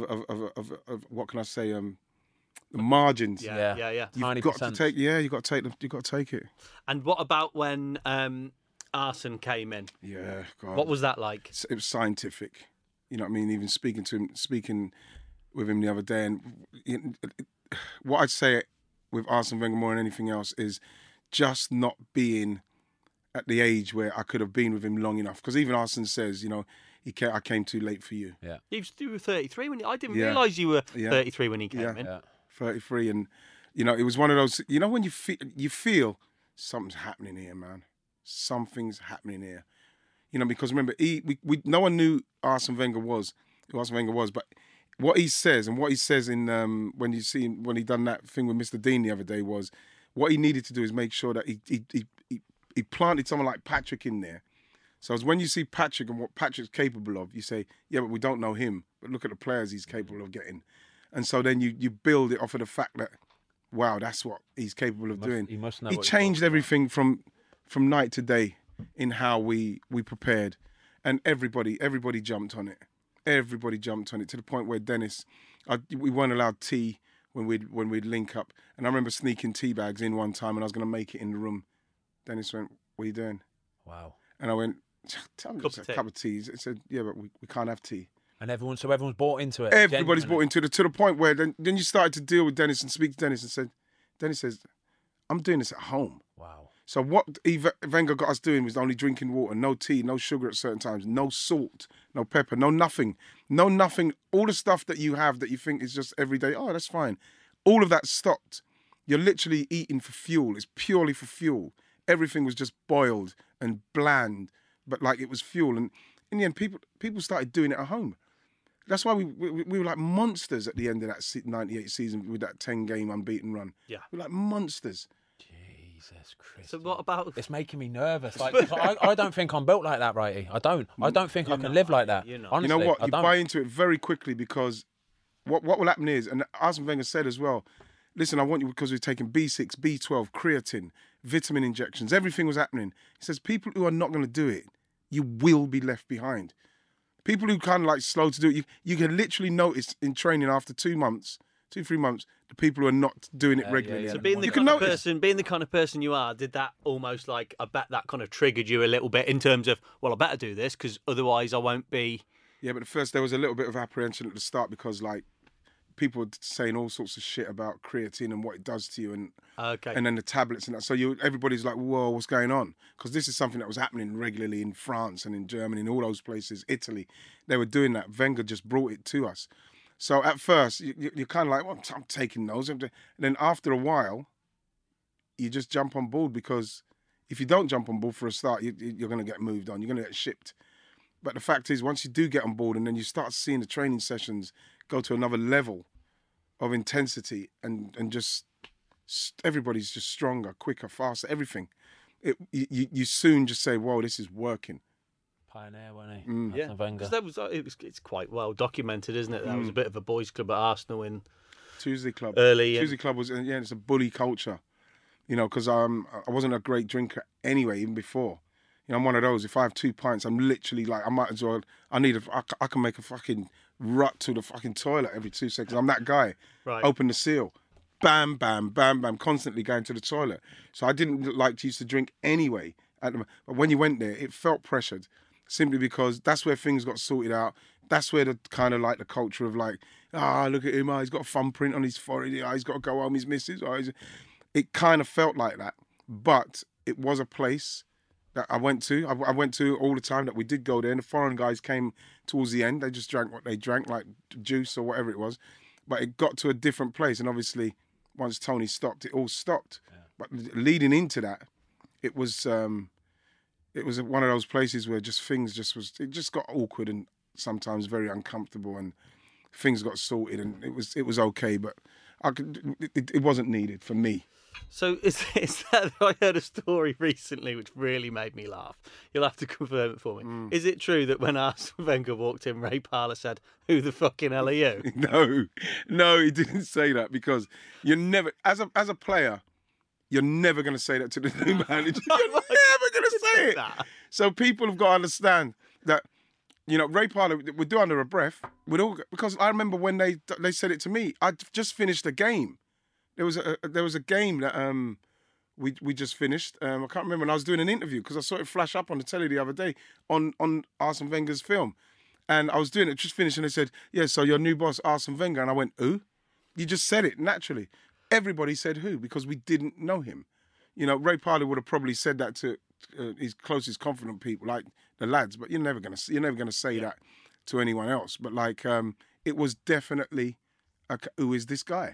what can I say? The margins. Yeah. You've got to take. Yeah, you got to take it. And what about when Arsene came in? Yeah, God. What was that like? It was scientific. You know what I mean? Even speaking with him the other day, and what I'd say with Arsene Wenger more than anything else is just not being at the age where I could have been with him long enough. Because even Arsene says, you know, I came too late for you. Yeah, you were 33 when I didn't realise you were 33 when he came in. Yeah. 33, and you know, it was one of those. You know, when you feel something's happening here, man. Something's happening here. You know, because remember, no one knew who Arsene Wenger was, but what he says and what he says in when he done that thing with Mr. Dean the other day was what he needed to do is make sure that he planted someone like Patrick in there. So as when you see Patrick and what Patrick's capable of, you say, yeah, but we don't know him. But look at the players he's capable of getting. And so then you build it off of the fact that, wow, that's what he's capable of doing. He changed everything from night to day in how we prepared. And everybody jumped on it. Everybody jumped on it to the point where Dennis, we weren't allowed tea when we'd link up. And I remember sneaking tea bags in one time and I was going to make it in the room. Dennis went, what are you doing? Wow. And I went, tell me just a cup of tea. He said, yeah, but we can't have tea. And everyone's bought into it. Everybody's bought into it to the point where then you started to deal with Dennis and speak to Dennis and Dennis says, I'm doing this at home. Wow. So what Wenger got us doing was only drinking water, no tea, no sugar at certain times, no salt, no pepper, no nothing. All the stuff that you have that you think is just everyday, oh, that's fine. All of that stopped. You're literally eating for fuel. It's purely for fuel. Everything was just boiled and bland, but like it was fuel. And in the end, people started doing it at home. That's why we were like monsters at the end of that 98 season with that 10-game unbeaten run. Yeah. We were like monsters. Jesus Christ. So what about... It's making me nervous. Like, I don't think I'm built like that, righty. I don't think I can live like that. Honestly, you know what? You buy into it very quickly because what will happen is, and Arsene Wenger said as well, listen, I want you because we're taking B6, B12, creatine, vitamin injections. Everything was happening. He says people who are not going to do it, you will be left behind. People who kind of like slow to do it, you can literally notice in training after 2 months, 2-3 months, the people who are not doing it regularly. So being the kind of person you are, did that almost like, I bet that kind of triggered you a little bit in terms of, well, I better do this because otherwise I won't be... Yeah, but at first there was a little bit of apprehension at the start because like people were saying all sorts of shit about creatine and what it does to you and then the tablets and that. So everybody's like, whoa, what's going on? Because this is something that was happening regularly in France and in Germany and all those places, Italy. They were doing that. Wenger just brought it to us. So at first, you're kind of like, well, I'm taking those. And then after a while, you just jump on board, because if you don't jump on board for a start, you're going to get moved on. You're going to get shipped. But the fact is, once you do get on board and then you start seeing the training sessions go to another level of intensity, and just everybody's just stronger, quicker, faster, everything. You soon just say, "Whoa, this is working." Pioneer, wasn't he? Yeah, it's quite well documented, isn't it? That was a bit of a boys' club at Arsenal in Tuesday Club. Tuesday Club was, it's a bully culture, because I wasn't a great drinker anyway, even before. I'm one of those. If I have 2 pints, I'm literally like, I might as well. I can make a fucking rut to the fucking toilet every 2 seconds. I'm that guy. Right. Open the seal, bam, bam, bam, bam, constantly going to the toilet. So I didn't like to used to drink anyway. But when you went there, it felt pressured, simply because that's where things got sorted out. That's where the kind of like the culture of like, look at him, he's got a thumbprint on his forehead, he's got to go home, his missus. It kind of felt like that. But it was a place that I went to. I went to all the time that we did go there, and the foreign guys came towards the end. They just drank what they drank, like juice or whatever it was. But it got to a different place, and obviously, once Tony stopped, it all stopped. Yeah. But leading into that, it was one of those places where it just got awkward and sometimes very uncomfortable, and things got sorted, and it was okay, but it wasn't needed for me. So is that I heard a story recently which really made me laugh. You'll have to confirm it for me. Is it true that when Arsene Wenger walked in, Ray Parlour said, "Who the fucking hell are you?" No, he didn't say that, because you're never, as a player, you're never going to say that to the new manager. You're never going to say it. So people have got to understand that, Ray Parlour would do under a breath. Because I remember when they said it to me, I'd just finished a game. There was a game that we just finished. I can't remember. And I was doing an interview because I saw it flash up on the telly the other day on Arsene Wenger's film, and I was doing it, just finished, and they said, "Yeah, so your new boss, Arsene Wenger," and I went, "Who?" You just said it naturally. Everybody said who, because we didn't know him. Ray Parlour would have probably said that to his closest confidant people, like the lads, but you're never gonna say that to anyone else. But it was definitely who is this guy?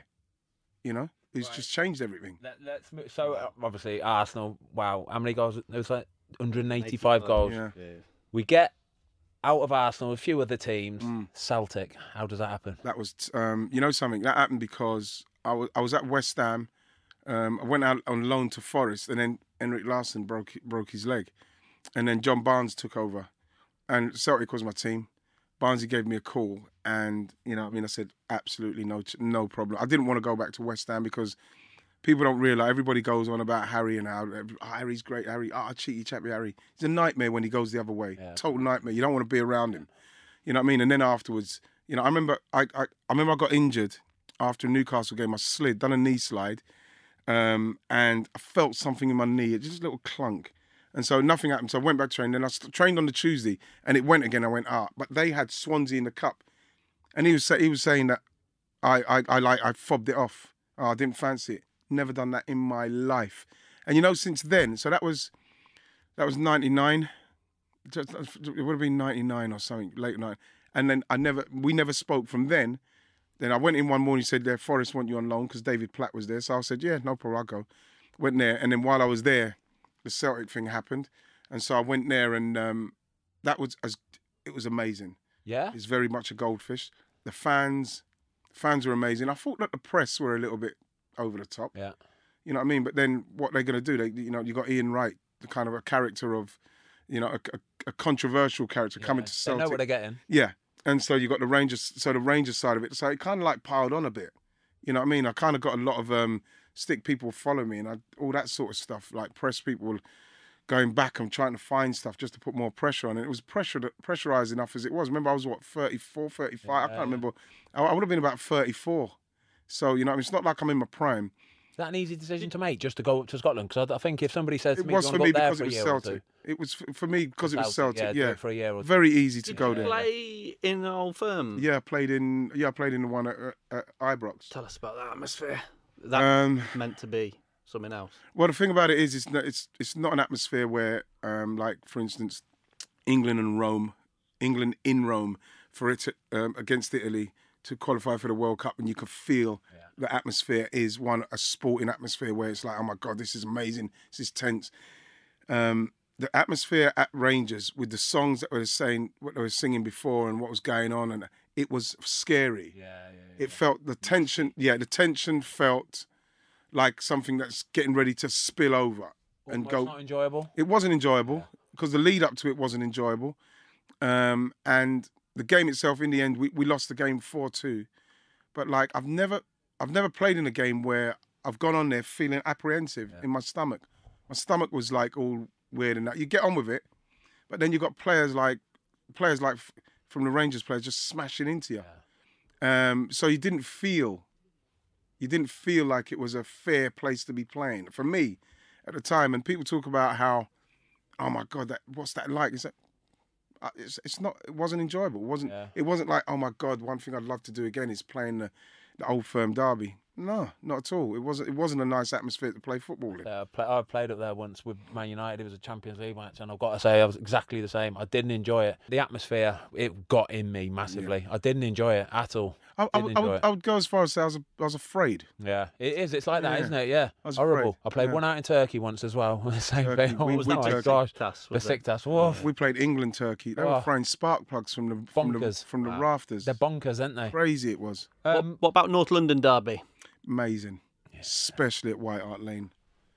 It's just changed everything. Let's move. So obviously Arsenal. Wow, how many goals? It was like 185 goals. Yeah. We get out of Arsenal, a few other teams. Celtic. How does that happen? That was, something that happened because I was at West Ham. I went out on loan to Forest, and then Henrik Larsson broke his leg, and then John Barnes took over, and Celtic was my team. Barnesy gave me a call, and I said absolutely no problem. I didn't want to go back to West Ham because people don't realise, everybody goes on about Harry and how Harry's great, Harry, cheeky chappy Harry. He's a nightmare when he goes the other way. Yeah. Total nightmare. You don't want to be around him. You know what I mean? And then afterwards, I remember I got injured after a Newcastle game. I slid, done a knee slide, and I felt something in my knee, just a little clunk. And so nothing happened. So I went back to training. Then I trained on the Tuesday, and it went again. I went, but they had Swansea in the cup, and he was saying that I fobbed it off. I didn't fancy it. Never done that in my life. And since then, so that was 99. It would have been 99 or something, late night. And then we never spoke from then. Then I went in one morning, said, Forest want you on loan, because David Platt was there. So I said, yeah, no problem, I'll go. Went there, and then while I was there, the Celtic thing happened, and so I went there, and it was amazing. Yeah, it's very much a goldfish. The fans were amazing. I thought that the press were a little bit over the top. Yeah, you know what I mean. But then what they're going to do? You got Ian Wright, the kind of a character of, a controversial character coming to Celtic. They know what they're getting. Yeah, and so you got the Rangers. So the Rangers side of it. So it kind of like piled on a bit. You know what I mean? I kind of got a lot of stick people follow me, and all that sort of stuff, like press people going back and trying to find stuff just to put more pressure on it. It was pressurized enough as it was. Remember, I was 34, 35? I can't remember. I would have been about 34. So, it's not like I'm in my prime. Is that an easy decision to make, just to go up to Scotland? Because I think if somebody says to me, it was for me because it was Celtic. It was for me because it was Celtic. Yeah, for a year or two. Very easy to go there. Did you play in the Old Firm? Yeah, I played in the one at Ibrox. Tell us about that atmosphere. That meant to be something else. Well, the thing about it is, it's not an atmosphere where, like for instance, England in Rome, for it to, against Italy to qualify for the World Cup, and you could feel the atmosphere is a sporting atmosphere where it's like, oh my God, this is amazing, this is tense. The atmosphere at Rangers with the songs that what they were singing before and what was going on, and it was scary. It felt the tension. Yeah, the tension felt like something that's getting ready to spill over and go. Not enjoyable. It wasn't enjoyable because the lead up to it wasn't enjoyable, and the game itself, in the end, we lost the game 4-2. But like I've never played in a game where I've gone on there feeling apprehensive in my stomach. My stomach was like all weird and that. You get on with it, but then you got players like from the Rangers players just smashing into you. So you didn't feel like it was a fair place to be playing for me at the time. And people talk about how, oh my God, what's that like? It's not. It wasn't enjoyable. It wasn't like, oh my God, one thing I'd love to do again is playing the Old Firm derby. No, not at all. It wasn't a nice atmosphere to play football in. I played up there once with Man United. It was a Champions League match, and I've got to say I was exactly the same. I didn't enjoy it. The atmosphere, it got in me massively. Yeah. I didn't enjoy it at all. I would go as far as say I was afraid. Yeah, it is. It's like that, isn't it? Yeah, horrible. I played one out in Turkey once as well. The same thing. We gosh, Besiktas. Woof. We played England, Turkey. They were throwing spark plugs from the rafters. They're bonkers, aren't they? Crazy it was. What about North London derby? Amazing, especially at White Hart Lane.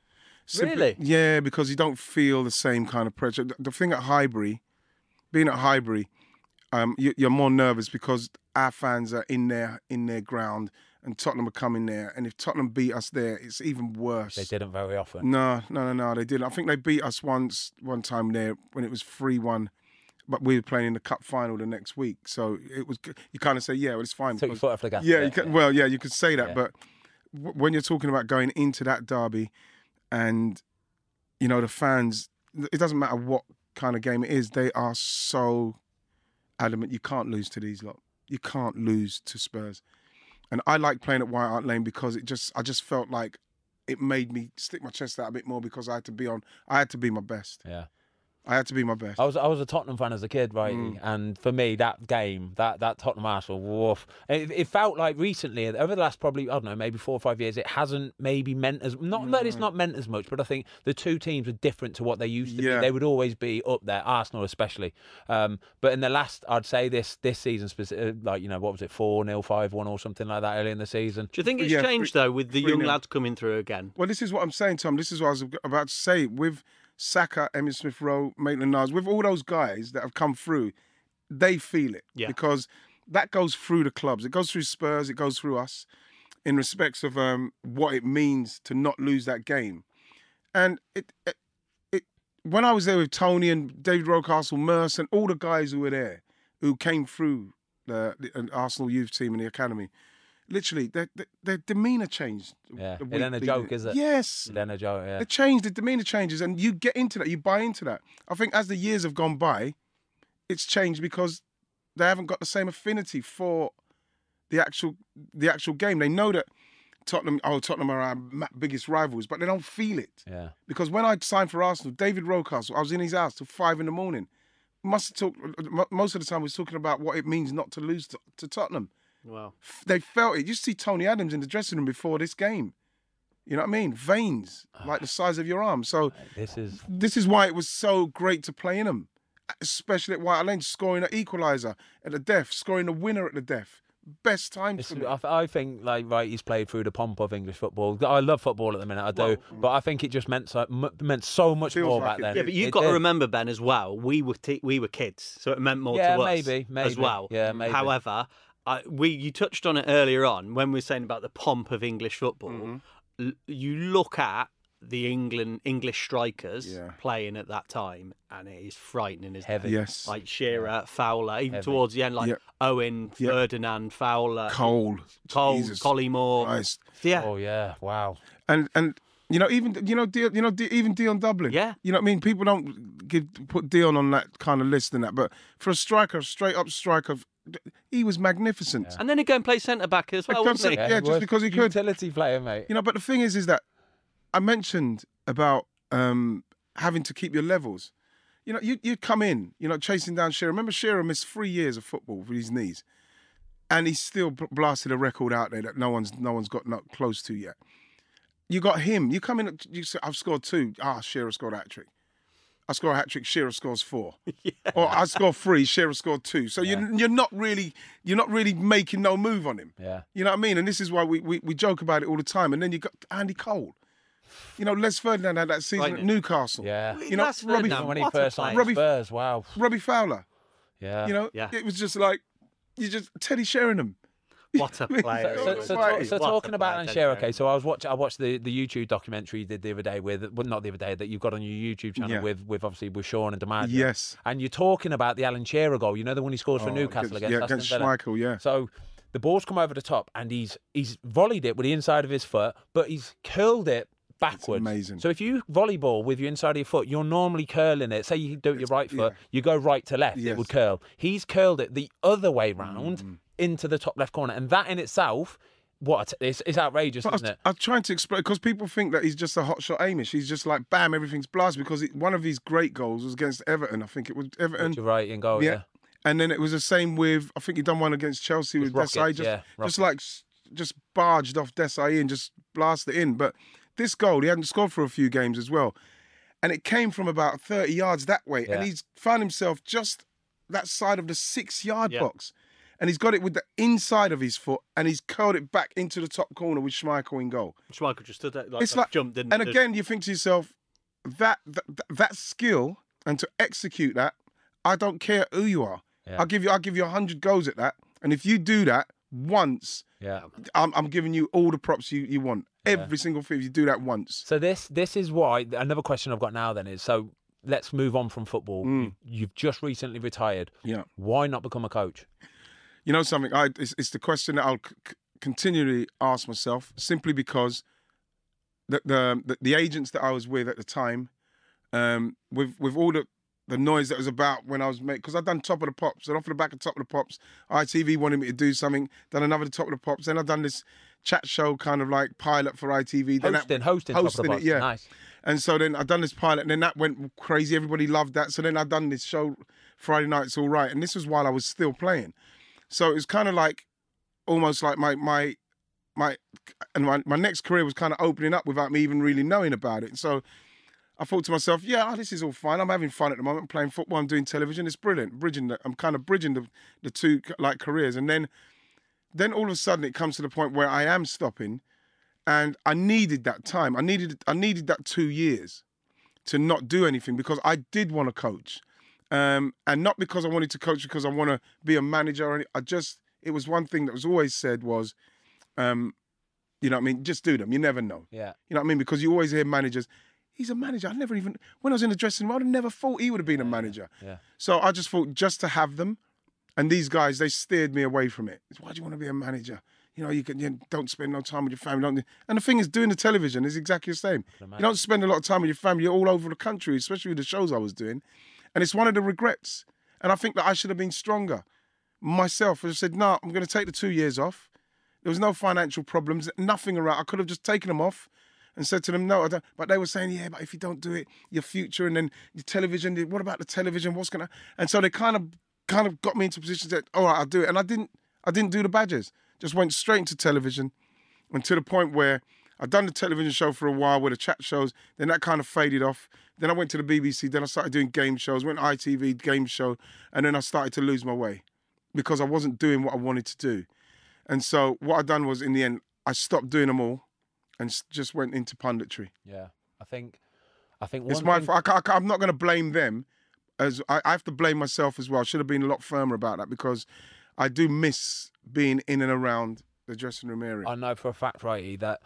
Really? Yeah, because you don't feel the same kind of pressure. The thing at Highbury, being at Highbury, you're more nervous because our fans are in their ground and Tottenham are coming there. And if Tottenham beat us there, it's even worse. They didn't very often. No, they didn't. I think they beat us one time there when it was 3-1. But we were playing in the cup final the next week, so it was. You kind of say, yeah, well, it's fine. Took your foot off the gas. Yeah, you could say that. Yeah. But when you're talking about going into that derby, and the fans, it doesn't matter what kind of game it is, they are so adamant. You can't lose to these lot. You can't lose to Spurs. And I like playing at White Hart Lane because I just felt like it made me stick my chest out a bit more because I had to be my best. Yeah. I had to be my best. I was a Tottenham fan as a kid, right? And for me, that game, that Tottenham Arsenal, woof, it felt like recently, over the last probably, I don't know, maybe 4 or 5 years, it hasn't maybe meant as, not that it's not meant as much, but I think the two teams are different to what they used to be. They would always be up there, Arsenal especially. But in the last, I'd say this season, like, what was it, 4-0, 5-1 or something like that early in the season. Do you think it's changed, though, with the young lads coming through again? Well, this is what I'm saying, Tom. This is what I was about to say. With Saka, Emile Smith-Rowe, Maitland-Niles, with all those guys that have come through, they feel it. Yeah. Because that goes through the clubs. It goes through Spurs. It goes through us in respects of what it means to not lose that game. And it when I was there with Tony and David Rocastle, Merce, and all the guys who were there, who came through the Arsenal youth team in the academy, literally, their demeanour changed. Yeah, it ain't a joke, is it? Yes. It ain't a joke, yeah. The demeanour changes, and you get into that, you buy into that. I think as the years have gone by, it's changed because they haven't got the same affinity for the actual game. They know that Tottenham are our biggest rivals, but they don't feel it. Yeah. Because when I signed for Arsenal, David Rocastle, I was in his house till 5 a.m. Most of the time, we was talking about what it means not to lose to Tottenham. Wow. They felt it. You see Tony Adams in the dressing room before this game. You know what I mean? Veins like the size of your arm. So this is why it was so great to play in them, especially at White Hart Lane, scoring an equaliser at the death, scoring a winner at the death. Best time for me. I think, he's played through the pomp of English football. I love football at the minute, I do, but I think it just meant so much more back then. Yeah, but you've got to remember, Ben, as well. We were kids, so it meant more to us. Maybe as well. Yeah, maybe. However, you touched on it earlier on when we were saying about the pomp of English football. Mm-hmm. You look at the English strikers playing at that time, and it is frightening, isn't it? Yes. Like Shearer, Fowler, even towards the end, Owen, Ferdinand, Fowler, Cole, Collymore. Christ. Yeah. Oh yeah, wow. And even Dion Dublin. Yeah. You know what I mean? People don't put Dion on that kind of list and that, but for a striker, straight up striker, he was magnificent. Yeah. And then he'd go and play centre back as well, wasn't he? Yeah, just because he could. Utility player, mate. But the thing is that I mentioned about having to keep your levels. You come in, chasing down Shearer. Remember, Shearer missed 3 years of football with his knees. and he's still blasted a record out there that no one's got close to yet. You got him. You come in. You say, I've scored 2. Shearer scored a hat-trick. I score a hat-trick. Shearer scores 4. Yeah. Or I score 3. Shearer scored 2. So you're not really making no move on him. Yeah. You know what I mean? And this is why we joke about it all the time. And then you got Andy Cole. You know, Les Ferdinand had that season at Newcastle. Yeah. You know, when he first signed Spurs. Wow. Robbie Fowler. Yeah. You know, it was just like Teddy Sheringham. What a player! So talking about Alan Shearer, okay. So I watched the YouTube documentary you did the other day not the other day, that you've got on your YouTube channel with obviously with Sean and DiMaggio. Yes. And you're talking about the Alan Shearer goal. You know, the one he scores for Newcastle against Schmeichel. Yeah. So the ball's come over the top and he's volleyed it with the inside of his foot, but he's curled it backwards. It's amazing. So if you volleyball with your inside of your foot, you're normally curling it. Say you do it with your right foot, you go right to left, it would curl. He's curled it the other way round into the top left corner, and that in itself, it's outrageous, isn't it? I'm trying to explain, because people think that he's just a hot shot Amish. He's just like, bam, everything's blasted, because one of his great goals was against Everton. I think it was Everton. You're right, in goal, yeah. And then it was the same with, I think he done one against Chelsea with Desai. Just barged off Desai and just blasted it in. But this goal, he hadn't scored for a few games as well. And it came from about 30 yards that way. Yeah. And he's found himself just that side of the 6-yard box. And he's got it with the inside of his foot, and he's curled it back into the top corner with Schmeichel in goal. Schmeichel just stood there, jumped, didn't. And again, you think to yourself, that skill, and to execute that, I don't care who you are. Yeah. I'll give you 100 goals at that, and if you do that once, I'm giving you all the props you want. Every single thing, if you do that once. So this is why, another question I've got now then is, so let's move on from football. You've just recently retired. Yeah. Why not become a coach? You know something? It's the question that I'll continually ask myself, simply because the agents that I was with at the time, with all the noise that was about when I was because I'd done Top of the Pops, and off the back of Top of the Pops, ITV wanted me to do something, done another Top of the Pops, then I'd done this chat show kind of like pilot for ITV. Hosting Top of the Pops. Yeah. Nice. And so then I'd done this pilot, and then that went crazy. Everybody loved that. So then I'd done this show, Friday Night's All Right, and this was while I was still playing. So it was kind of like, almost like my next career was kind of opening up without me even really knowing about it. So I thought to myself, this is all fine. I'm having fun at the moment. I'm playing football. I'm doing television. It's brilliant. I'm kind of bridging the two like careers. And then all of a sudden it comes to the point where I am stopping, and I needed that time. I needed that 2 years to not do anything, because I did want to coach. And not because I wanted to coach, because I want to be a manager. It was one thing that was always said was, you know what I mean? Just do them. You never know. Yeah. You know what I mean? Because you always hear managers, he's a manager. When I was in the dressing room, I'd have never thought he would have been a manager. Yeah. So I just thought, just to have them. And these guys, they steered me away from it. Why do you want to be a manager? You know, you don't spend no time with your family. And the thing is, doing the television is exactly the same. You don't spend a lot of time with your family. You're all over the country, especially with the shows I was doing. And it's one of the regrets. And I think that I should have been stronger myself. I said, no, I'm going to take the 2 years off. There was no financial problems, nothing around. I could have just taken them off and said to them, no, I don't. But they were saying, but if you don't do it, your future, and then your television, what about the television? What's going to... And so they kind of got me into positions that, all right, I'll do it. And I didn't do the badges. Just went straight into television, and to the point where I'd done the television show for a while with the chat shows, then that kind of faded off. Then I went to the BBC, then I started doing game shows, went to ITV, game show, and then I started to lose my way because I wasn't doing what I wanted to do. And so what I done was, in the end, I stopped doing them all and just went into punditry. Yeah, I think it's my fault. I'm not going to blame them. As I have to blame myself as well. I should have been a lot firmer about that, because I do miss being in and around the dressing room area. I know for a fact, Righty, that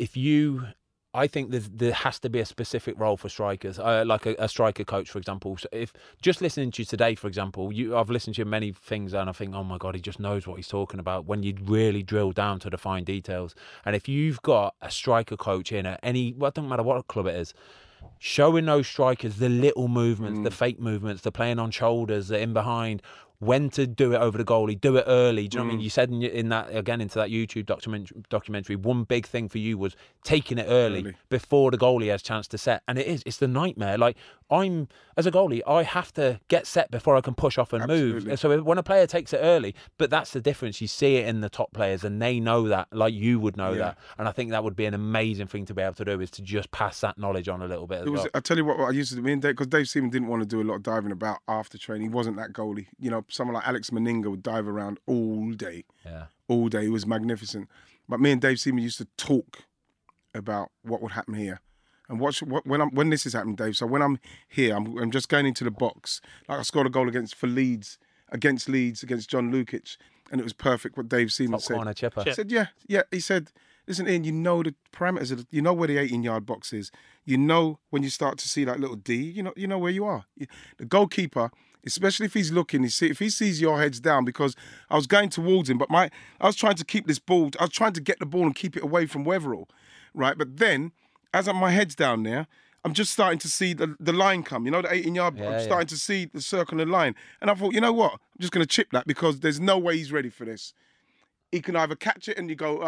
I think there has to be a specific role for strikers, like a striker coach, for example. So if just listening to you today, for example, I've listened to many things and I think, oh my God, he just knows what he's talking about, when you really drill down to the fine details. And if you've got a striker coach in at it doesn't matter what club it is, showing those strikers the little movements, the fake movements, the playing on shoulders, the in behind, when to do it over the goalie, do it early. Do you know what I mean? You said in that, again, into that YouTube documentary, one big thing for you was taking it early before the goalie has a chance to set. And it's the nightmare. Like, as a goalie, I have to get set before I can push off and move. And so when a player takes it early, but that's the difference. You see it in the top players and they know that, like you would know that. And I think that would be an amazing thing to be able to do, is to just pass that knowledge on a little bit as well. I tell you what I used to do, because Dave Seaman didn't want to do a lot of diving about after training. He wasn't that goalie. You know, someone like Alex Meninga would dive around all day. Yeah. All day. It was magnificent. But me and Dave Seaman used to talk about what would happen here. And when this is happening, Dave, so when I'm here, I'm just going into the box. Like, I scored a goal against Leeds, against John Lukic, and it was perfect what Dave Seaman said. Corner chipper. He said, yeah. He said, listen, Ian, you know the parameters, you know where the 18-yard box is. You know when you start to see that little D, you know where you are. The goalkeeper, especially if he's looking, if he sees your head's down, because I was going towards him, but I was trying to keep this ball, I was trying to get the ball and keep it away from Wetherell, right? But then, as my head's down there, I'm just starting to see the line come. You know, the 18-yard, I'm starting to see the circle and the line. And I thought, you know what? I'm just going to chip that, because there's no way he's ready for this. He can either catch it and you go,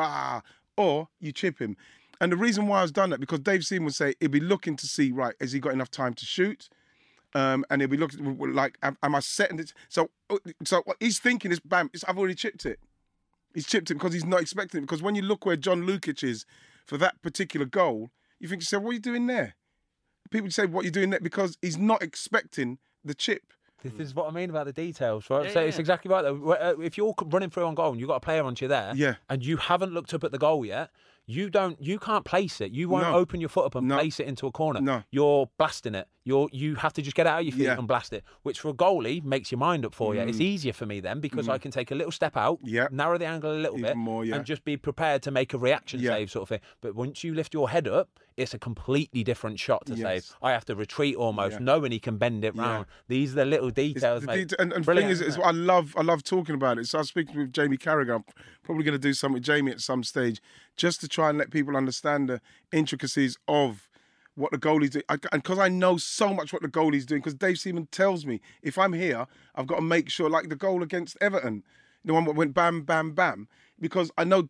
or you chip him. And the reason why I was done that, because Dave Seaman would say he'd be looking to see, right, has he got enough time to shoot? And he'll be looking, like, am I setting it? So what he's thinking is, bam, I've already chipped it. He's chipped it because he's not expecting it. Because when you look where John Lukic is for that particular goal, you think to yourself, what are you doing there? People say, what are you doing there? Because he's not expecting the chip. This is what I mean about the details, right? So it's exactly right, though. If you're running through on goal and you've got a player onto you there, and you haven't looked up at the goal yet, you can't place it. You won't open your foot up and place it into a corner. No. You're blasting it. You have to just get it out of your feet and blast it, which for a goalie makes your mind up for you. It's easier for me then, because I can take a little step out, narrow the angle a little bit, more, and just be prepared to make a reaction save sort of thing. But once you lift your head up, it's a completely different shot to save. I have to retreat almost, knowing he can bend it round. These are the little details, mate. And the thing is I love talking about it. So I was speaking with Jamie Carragher. I'm probably going to do something with Jamie at some stage, just to try and let people understand the intricacies of what the goalie's doing. And because I know so much what the goalie's doing, because Dave Seaman tells me, if I'm here, I've got to make sure, like the goal against Everton, the one that went bam, bam, bam, because I know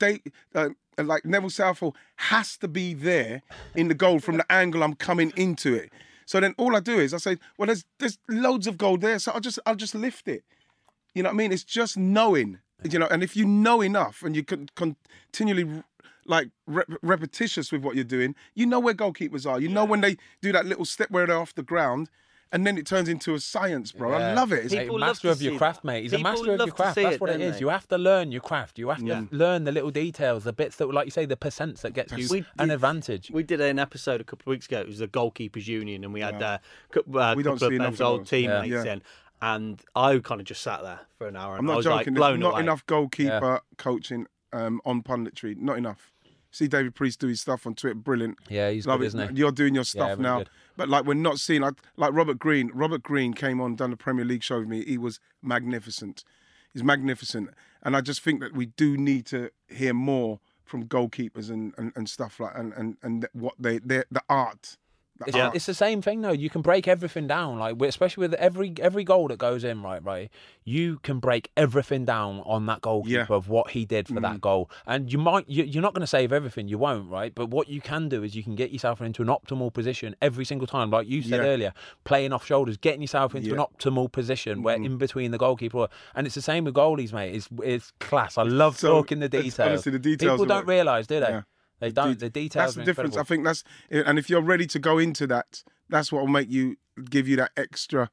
like Neville Southall has to be there in the goal from the angle I'm coming into it. So then all I do is I say, well, there's loads of goal there, so I'll just lift it. You know what I mean? It's just knowing, and if you know enough and you can continually like repetitious with what you're doing, you know where goalkeepers are. You know when they do that little step where they're off the ground, and then it turns into a science, bro. I love it. He's a master of your craft, mate. He's a master of your craft. That's what it is. You have to learn your craft. You have to learn the little details, the bits that, like you say, the percents that gets you an advantage. We did an episode a couple of weeks ago. It was the Goalkeepers Union, and we had a couple of Ben's old teammates in. And I kind of just sat there for an hour, and I was joking. Like blown away. Not enough goalkeeper coaching on punditry. Not enough. See David Priest do his stuff on Twitter, brilliant. Yeah, he's good, isn't he? You're doing your stuff now. Good. But like, we're not seeing, like Robert Green. Robert Green came on, done the Premier League show with me. He was magnificent. He's magnificent. And I just think that we do need to hear more from goalkeepers and stuff like, and what the art. It's the same thing though. You can break everything down, like especially with every goal that goes in, right? You can break everything down on that goalkeeper of what he did for that goal, and you're not going to save everything. You won't, right? But what you can do is you can get yourself into an optimal position every single time, like you said earlier, playing off shoulders, getting yourself into an optimal position where in between the goalkeeper. And it's the same with goalies, mate. It's class. I love talking the details. Honestly, the details. People don't realise, do they? Yeah. They don't. The details. That's the difference. I think and if you're ready to go into that, that's what will give you that extra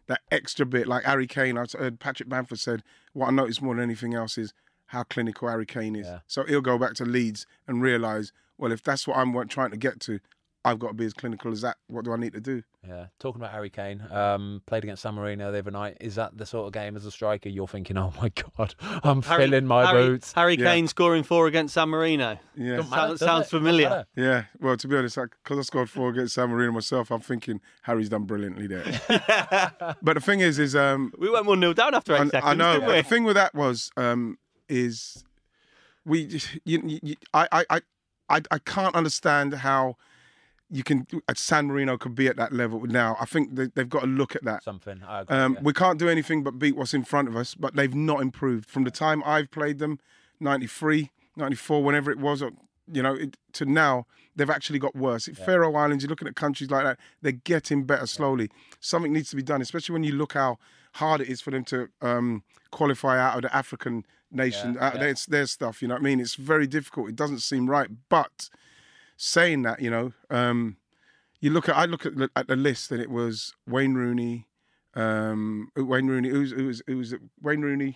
bit. Like Harry Kane, I heard Patrick Bamford said, what I noticed more than anything else is how clinical Harry Kane is. Yeah. So he'll go back to Leeds and realise, well, if that's what I'm trying to get to, I've got to be as clinical as that. What do I need to do? Yeah. Talking about Harry Kane, played against San Marino the other night. Is that the sort of game as a striker you're thinking, oh my God, I'm filling my boots? Harry Kane scoring 4 against San Marino. Yeah. Sounds familiar. Yeah. Well, to be honest, because I scored 4 against San Marino myself, I'm thinking Harry's done brilliantly there. But the thing is we went 1-0 down after 8 seconds. I know. Didn't we? The thing with that was I can't understand how you can San Marino could be at that level now. I think they've got to look at that. Something. I agree, We can't do anything but beat what's in front of us, but they've not improved from the time I've played them, 93, 94, whenever it was, to now. They've actually got worse. Faroe Islands, you're looking at countries like that, they're getting better slowly. Something needs to be done, especially when you look how hard it is for them to qualify out of the African nation, their stuff, you know what I mean? It's very difficult. It doesn't seem right. But saying that, I look at the list, and it was Wayne Rooney, it was Wayne Rooney.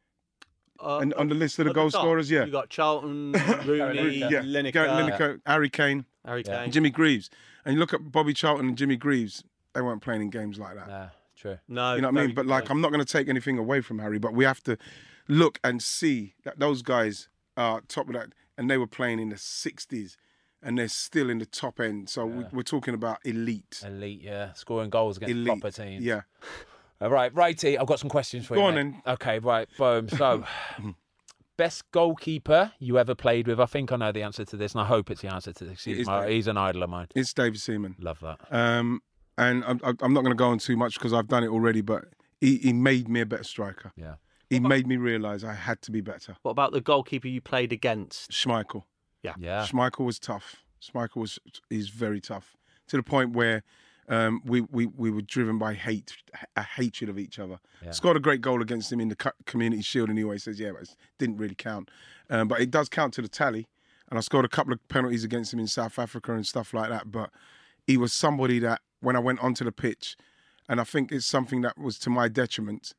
And on the list of the goal scorers, you got Charlton, Rooney, Lineker, Harry Kane, and Jimmy Greaves. And you look at Bobby Charlton and Jimmy Greaves; they weren't playing in games like that. Nah, true. No, you know what I mean. But I'm not going to take anything away from Harry, but we have to look and see that those guys are top of that, and they were playing in the 60s, and they're still in the top end. So we're talking about elite. Elite, yeah, scoring goals against proper teams. Yeah. All right, righty, I've got some questions for you. Go on then. Okay, right, boom. So, best goalkeeper you ever played with? I think I know the answer to this, and I hope it's the answer to this. He's an idol of mine. It's David Seaman. Love that. And I'm not going to go on too much because I've done it already, but he made me a better striker. Yeah. He made me realise I had to be better. What about the goalkeeper you played against? Schmeichel. Yeah. Schmeichel was tough. He's very tough, to the point where we were driven by a hatred of each other. Yeah. Scored a great goal against him in the Community Shield, and he always says, but it didn't really count. But it does count to the tally. And I scored a couple of penalties against him in South Africa and stuff like that. But he was somebody that, when I went onto the pitch, and I think it's something that was to my detriment,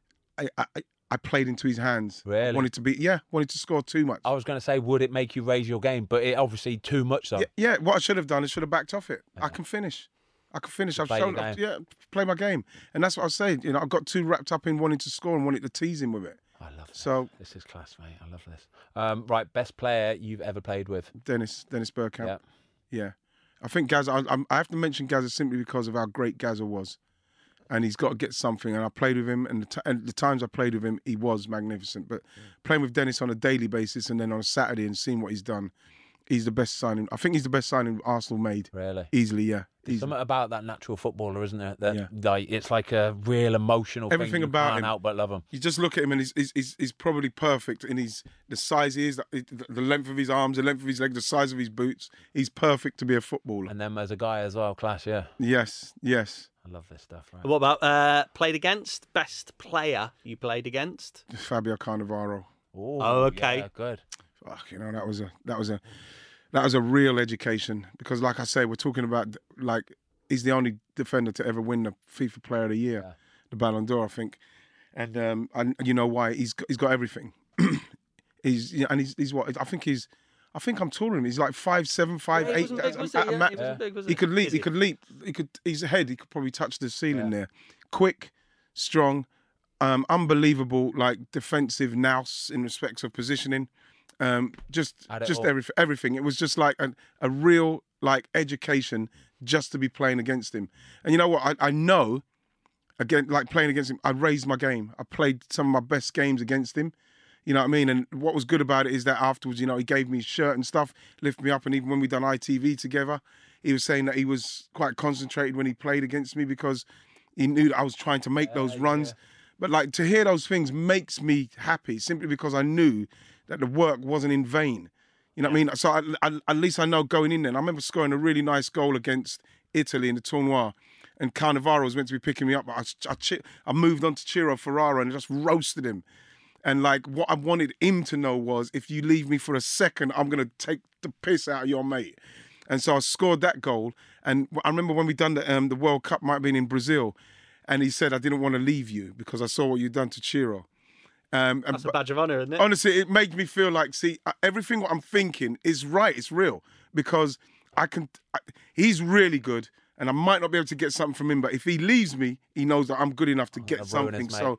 I played into his hands. Really? Wanted to score too much. I was going to say, would it make you raise your game? But it obviously too much, though. Yeah, what I should have done is should have backed off it. Yeah. I can finish. I've shown, play my game. And that's what I was saying. I got too wrapped up in wanting to score and wanted to tease him with it. I love this. So this is class, mate. I love this. Right, best player you've ever played with? Dennis Bergkamp. Yeah. I think Gazza, I have to mention Gazza simply because of how great Gazza was. And he's got to get something. And I played with him, and the times I played with him, he was magnificent. But playing with Dennis on a daily basis and then on a Saturday and seeing what he's done, he's the best signing. I think he's the best signing Arsenal made. Really? Easily, yeah. There's something about that natural footballer, isn't there? That it's like a real emotional Everything thing. about can't him. Help but love him. You just look at him and he's probably perfect in the size he is, the length of his arms, the length of his legs, the size of his boots. He's perfect to be a footballer. And then as a guy as well, class, yeah. Yes. I love this stuff. Right. What about played against? Best player you played against? Fabio Cannavaro. Ooh, okay. Yeah, good. Fuck, that was a real education, because, like I say, we're talking about, like, he's the only defender to ever win the FIFA Player of the Year, the Ballon d'Or, I think, and you know why? He's got everything. he's what? I think I'm taller than him. He's like 5'7", 5'8". He could leap. His head, he could probably touch the ceiling there. Quick, strong, unbelievable, like, defensive nous in respects of positioning. Just everything. It was just like a real, like, education just to be playing against him. And you know what? I know, again, like, playing against him, I raised my game. I played some of my best games against him. You know what I mean? And what was good about it is that afterwards, he gave me his shirt and stuff, lifted me up, and even when we done ITV together, he was saying that he was quite concentrated when he played against me because he knew that I was trying to make those runs. But, like, to hear those things makes me happy, simply because I knew that the work wasn't in vain. You know what I mean? So at least I know going in there. And I remember scoring a really nice goal against Italy in the tournoi, and Cannavaro was meant to be picking me up, but I moved on to Ciro Ferrara and just roasted him. And, like, what I wanted him to know was, if you leave me for a second, I'm going to take the piss out of your mate. And so I scored that goal. And I remember when we done the World Cup, might have been in Brazil, and he said, I didn't want to leave you because I saw what you'd done to Ciro. That's a badge of honour, isn't it? Honestly, it made me feel like, see, everything what I'm thinking is right. It's real, because he's really good, and I might not be able to get something from him, but if he leaves me, he knows that I'm good enough to get something.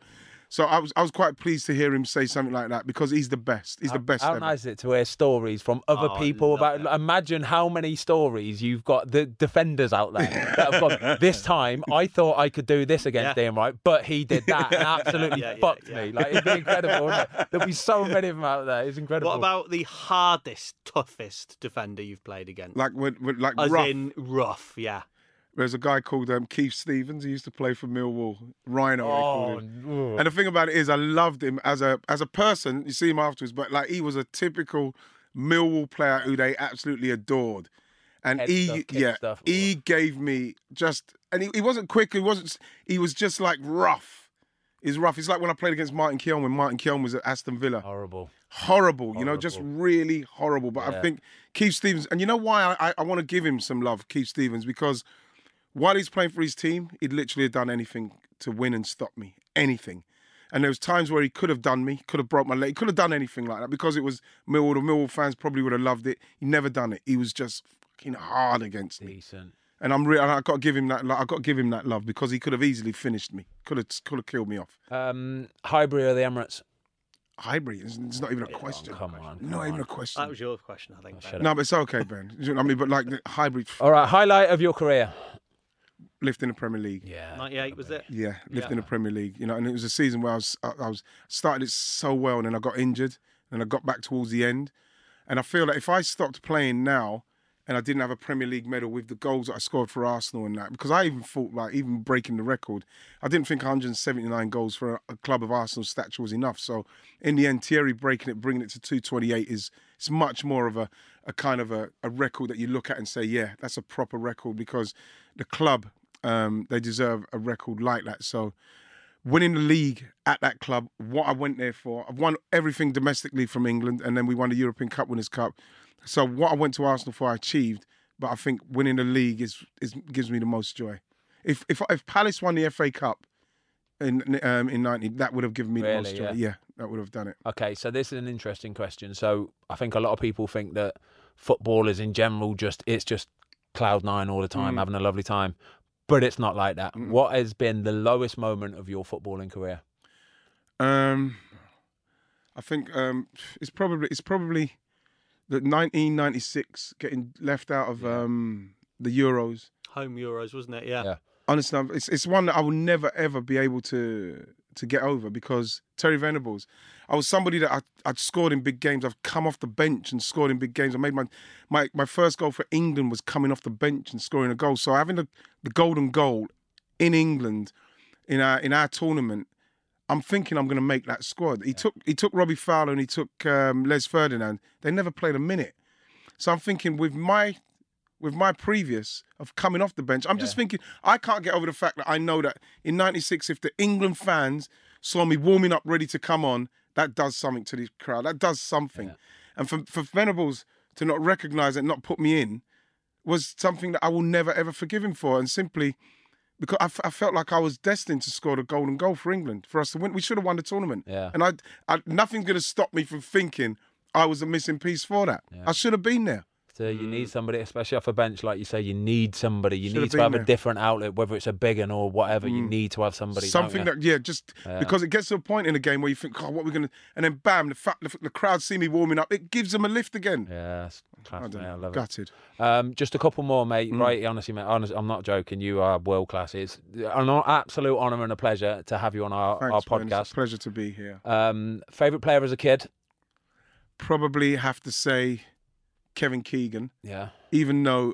So I was quite pleased to hear him say something like that because he's the best. He's the best. How ever. nice is it to hear stories from other people about? Imagine how many stories you've got. The defenders out there that have gone. This time, I thought I could do this against Ian Wright, but he did that and absolutely fucked me. Like it'd be incredible. Wouldn't it? There'll be so many of them out there. It's incredible. What about the hardest, toughest defender you've played against? Like As rough. in rough, yeah. There's a guy called Keith Stevens. He used to play for Millwall. Rhino, they called him. And the thing about it is, I loved him as a person. You see him afterwards, but like he was a typical Millwall player who they absolutely adored. And he gave me just, and he wasn't quick. He was just like rough. He's rough. It's like when I played against Martin Keown when Martin Keown was at Aston Villa. Horrible. You know, just really horrible. But I think Keith Stevens, and you know why I want to give him some love, Keith Stevens, because while he's playing for his team, he'd literally have done anything to win and stop me. Anything. And there was times where he could have done me, could have broke my leg, could have done anything like that. Because it was Millwall, the Millwall fans probably would have loved it. He never done it. He was just fucking hard against me. Decent. And I got to give him that. I got to give him that love because he could have easily finished me. Could have killed me off. Highbury or the Emirates? Highbury. It's not even a question. Come on. Not even a question. That was your question, I think. No, but it's okay, Ben. You know what I mean? But like Highbury. All right. Highlight of your career? Lifting the Premier League. Yeah. 98 was it? Yeah, lifting the Premier League. You know, and it was a season where I was started it so well, and then I got injured, and I got back towards the end, and I feel that if I stopped playing now, and I didn't have a Premier League medal with the goals that I scored for Arsenal and that, because I even thought like even breaking the record, I didn't think 179 goals for a club of Arsenal's stature was enough. So in the end, Thierry breaking it, bringing it to 228 it's much more of a kind of a record that you look at and say, yeah, that's a proper record because the club. They deserve a record like that. So winning the league at that club, what I went there for, I've won everything domestically from England, and then we won the European Cup Winners' Cup. So what I went to Arsenal for, I achieved. But I think winning the league gives me the most joy. If Palace won the FA Cup in 90, that would have given me the most joy. Yeah, that would have done it. Okay, so this is an interesting question. So I think a lot of people think that footballers in general it's just cloud nine all the time, having a lovely time. But it's not like that. What has been the lowest moment of your footballing career? I think it's probably the 1996 getting left out of the Euros. Home Euros, wasn't it? Yeah. Honestly, it's one that I will never ever be able to get over because Terry Venables, I was somebody that I'd scored in big games. I've come off the bench and scored in big games. I made my first goal for England was coming off the bench and scoring a goal. So having the golden goal in England in our tournament, I'm thinking I'm going to make that squad. He took Robbie Fowler and he took Les Ferdinand. They never played a minute. So I'm thinking with my previous of coming off the bench, I'm just thinking I can't get over the fact that I know that in '96, if the England fans saw me warming up, ready to come on, that does something to the crowd. That does something. Yeah. And for Venables to not recognise it, not put me in, was something that I will never ever forgive him for. And simply because I felt like I was destined to score the golden goal for England for us to win. We should have won the tournament. Yeah. And I nothing's going to stop me from thinking I was a missing piece for that. Yeah. I should have been there. So you need somebody, especially off a bench, like you say, you need somebody. You need to have a different outlet, whether it's a big one or whatever. You need to have somebody. Something that, because it gets to a point in the game where you think, what are we going to... And then bam, the crowd see me warming up. It gives them a lift again. Yeah, that's class, I love Gutted. It. Just a couple more, mate. Right, honestly, mate, I'm not joking. You are world class. It's an absolute honour and a pleasure to have you on our podcast. Man, it's a pleasure to be here. Favourite player as a kid? Probably have to say... Kevin Keegan. Yeah. Even though,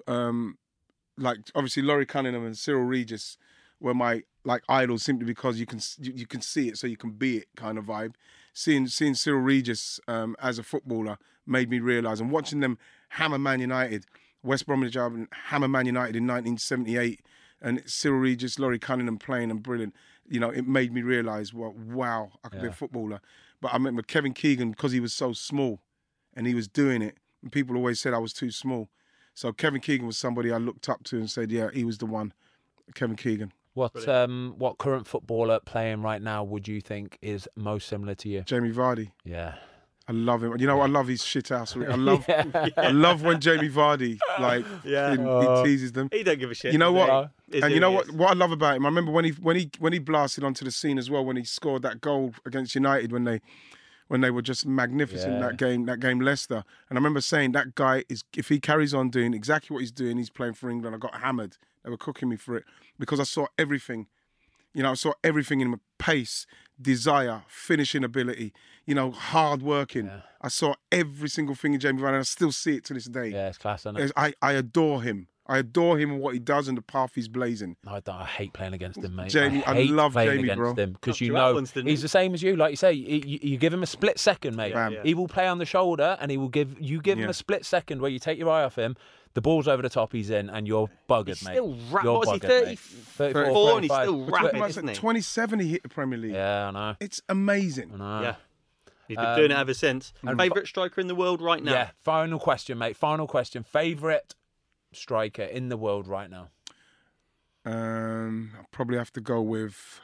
obviously Laurie Cunningham and Cyril Regis were my idols simply because you can see it, so you can be it kind of vibe. Seeing Cyril Regis as a footballer made me realise, and watching them hammer Man United, West Bromwich Albion hammer Man United in 1978, and Cyril Regis, Laurie Cunningham playing and brilliant. You know, it made me realise, wow, I could be a footballer. But I remember Kevin Keegan because he was so small, and he was doing it. And people always said I was too small. So Kevin Keegan was somebody I looked up to and said, yeah, he was the one, Kevin Keegan. What current footballer playing right now would you think is most similar to you? Jamie Vardy. Yeah. I love him. You know, I love his shithousery. I love when Jamie Vardy he teases them. He don't give a shit. You know what? And you know what I love about him? I remember when he blasted onto the scene as well when he scored that goal against United when they were just magnificent that game Leicester. And I remember saying that guy is, if he carries on doing exactly what he's doing, he's playing for England. I got hammered. They were cooking me for it because I saw everything. You know, I saw everything in him: pace, desire, finishing ability. You know, hard working. Yeah. I saw every single thing in Jamie Vardy, and I still see it to this day. Yeah, it's class, isn't it? I adore him. I adore him and what he does and the path he's blazing. I hate playing against him, mate. Jamie, I love Jamie, bro. Because you know he's the same as you. Like you say, you give him a split second, mate. He will play on the shoulder, and he will give him a split second where you take your eye off him. The ball's over the top, he's in, and you're buggered, he's mate. Still what is he, 34, and he's still rapid, isn't he? 27 he hit the Premier League. Yeah, I know. It's amazing. I know. Yeah. He's been doing it ever since. Favourite striker in the world right now? Yeah, final question, mate. Final question. Favourite striker in the world right now? I'll probably have to go with...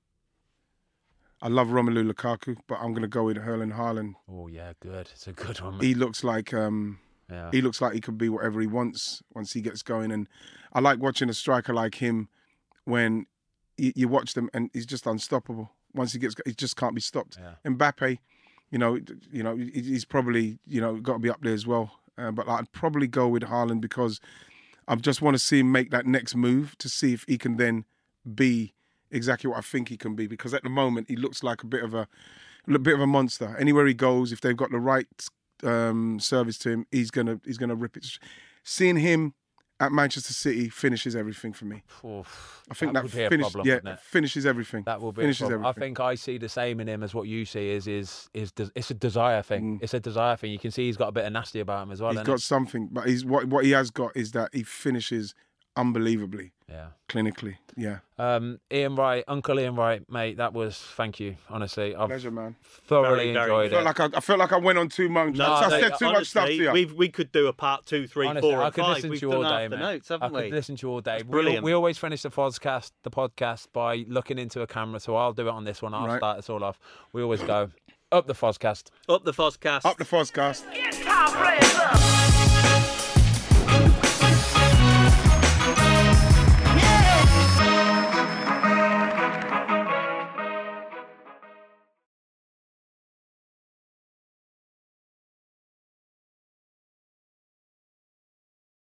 I love Romelu Lukaku, but I'm going to go with Erling Haaland. Oh, yeah, good. It's a good one, mate. He looks like... He looks like he could be whatever he wants once he gets going. And I like watching a striker like him when you watch them and he's just unstoppable. Once he just can't be stopped. Yeah. Mbappe, you know, he's probably, got to be up there as well. But I'd probably go with Haaland because I just want to see him make that next move to see if he can then be exactly what I think he can be. Because at the moment, he looks like a bit of a monster. Anywhere he goes, if they've got the right service to him, he's gonna rip it. Seeing him at Manchester City finishes everything for me. I think that finishes everything. That will be a problem. I think I see the same in him as what you see is it's a desire thing. It's a desire thing. You can see he's got a bit of nasty about him as well. He's got something, but what he has got is that he finishes unbelievably. Yeah. Clinically. Yeah. Ian Wright, Uncle Ian Wright, mate, thank you, honestly. Pleasure, man. Thoroughly enjoyed it. I felt like I went on too much. I said too much stuff to you. We could do a part 2, 3, 4, and 5. Listen to you all day, mate. Notes, haven't we? I could listen to you all day. Brilliant. We always finish the podcast by looking into a camera, so I'll do it on this one. I'll start us all off. We always go, up the Fozcast. Up the Fozcast. Up the Fozcast.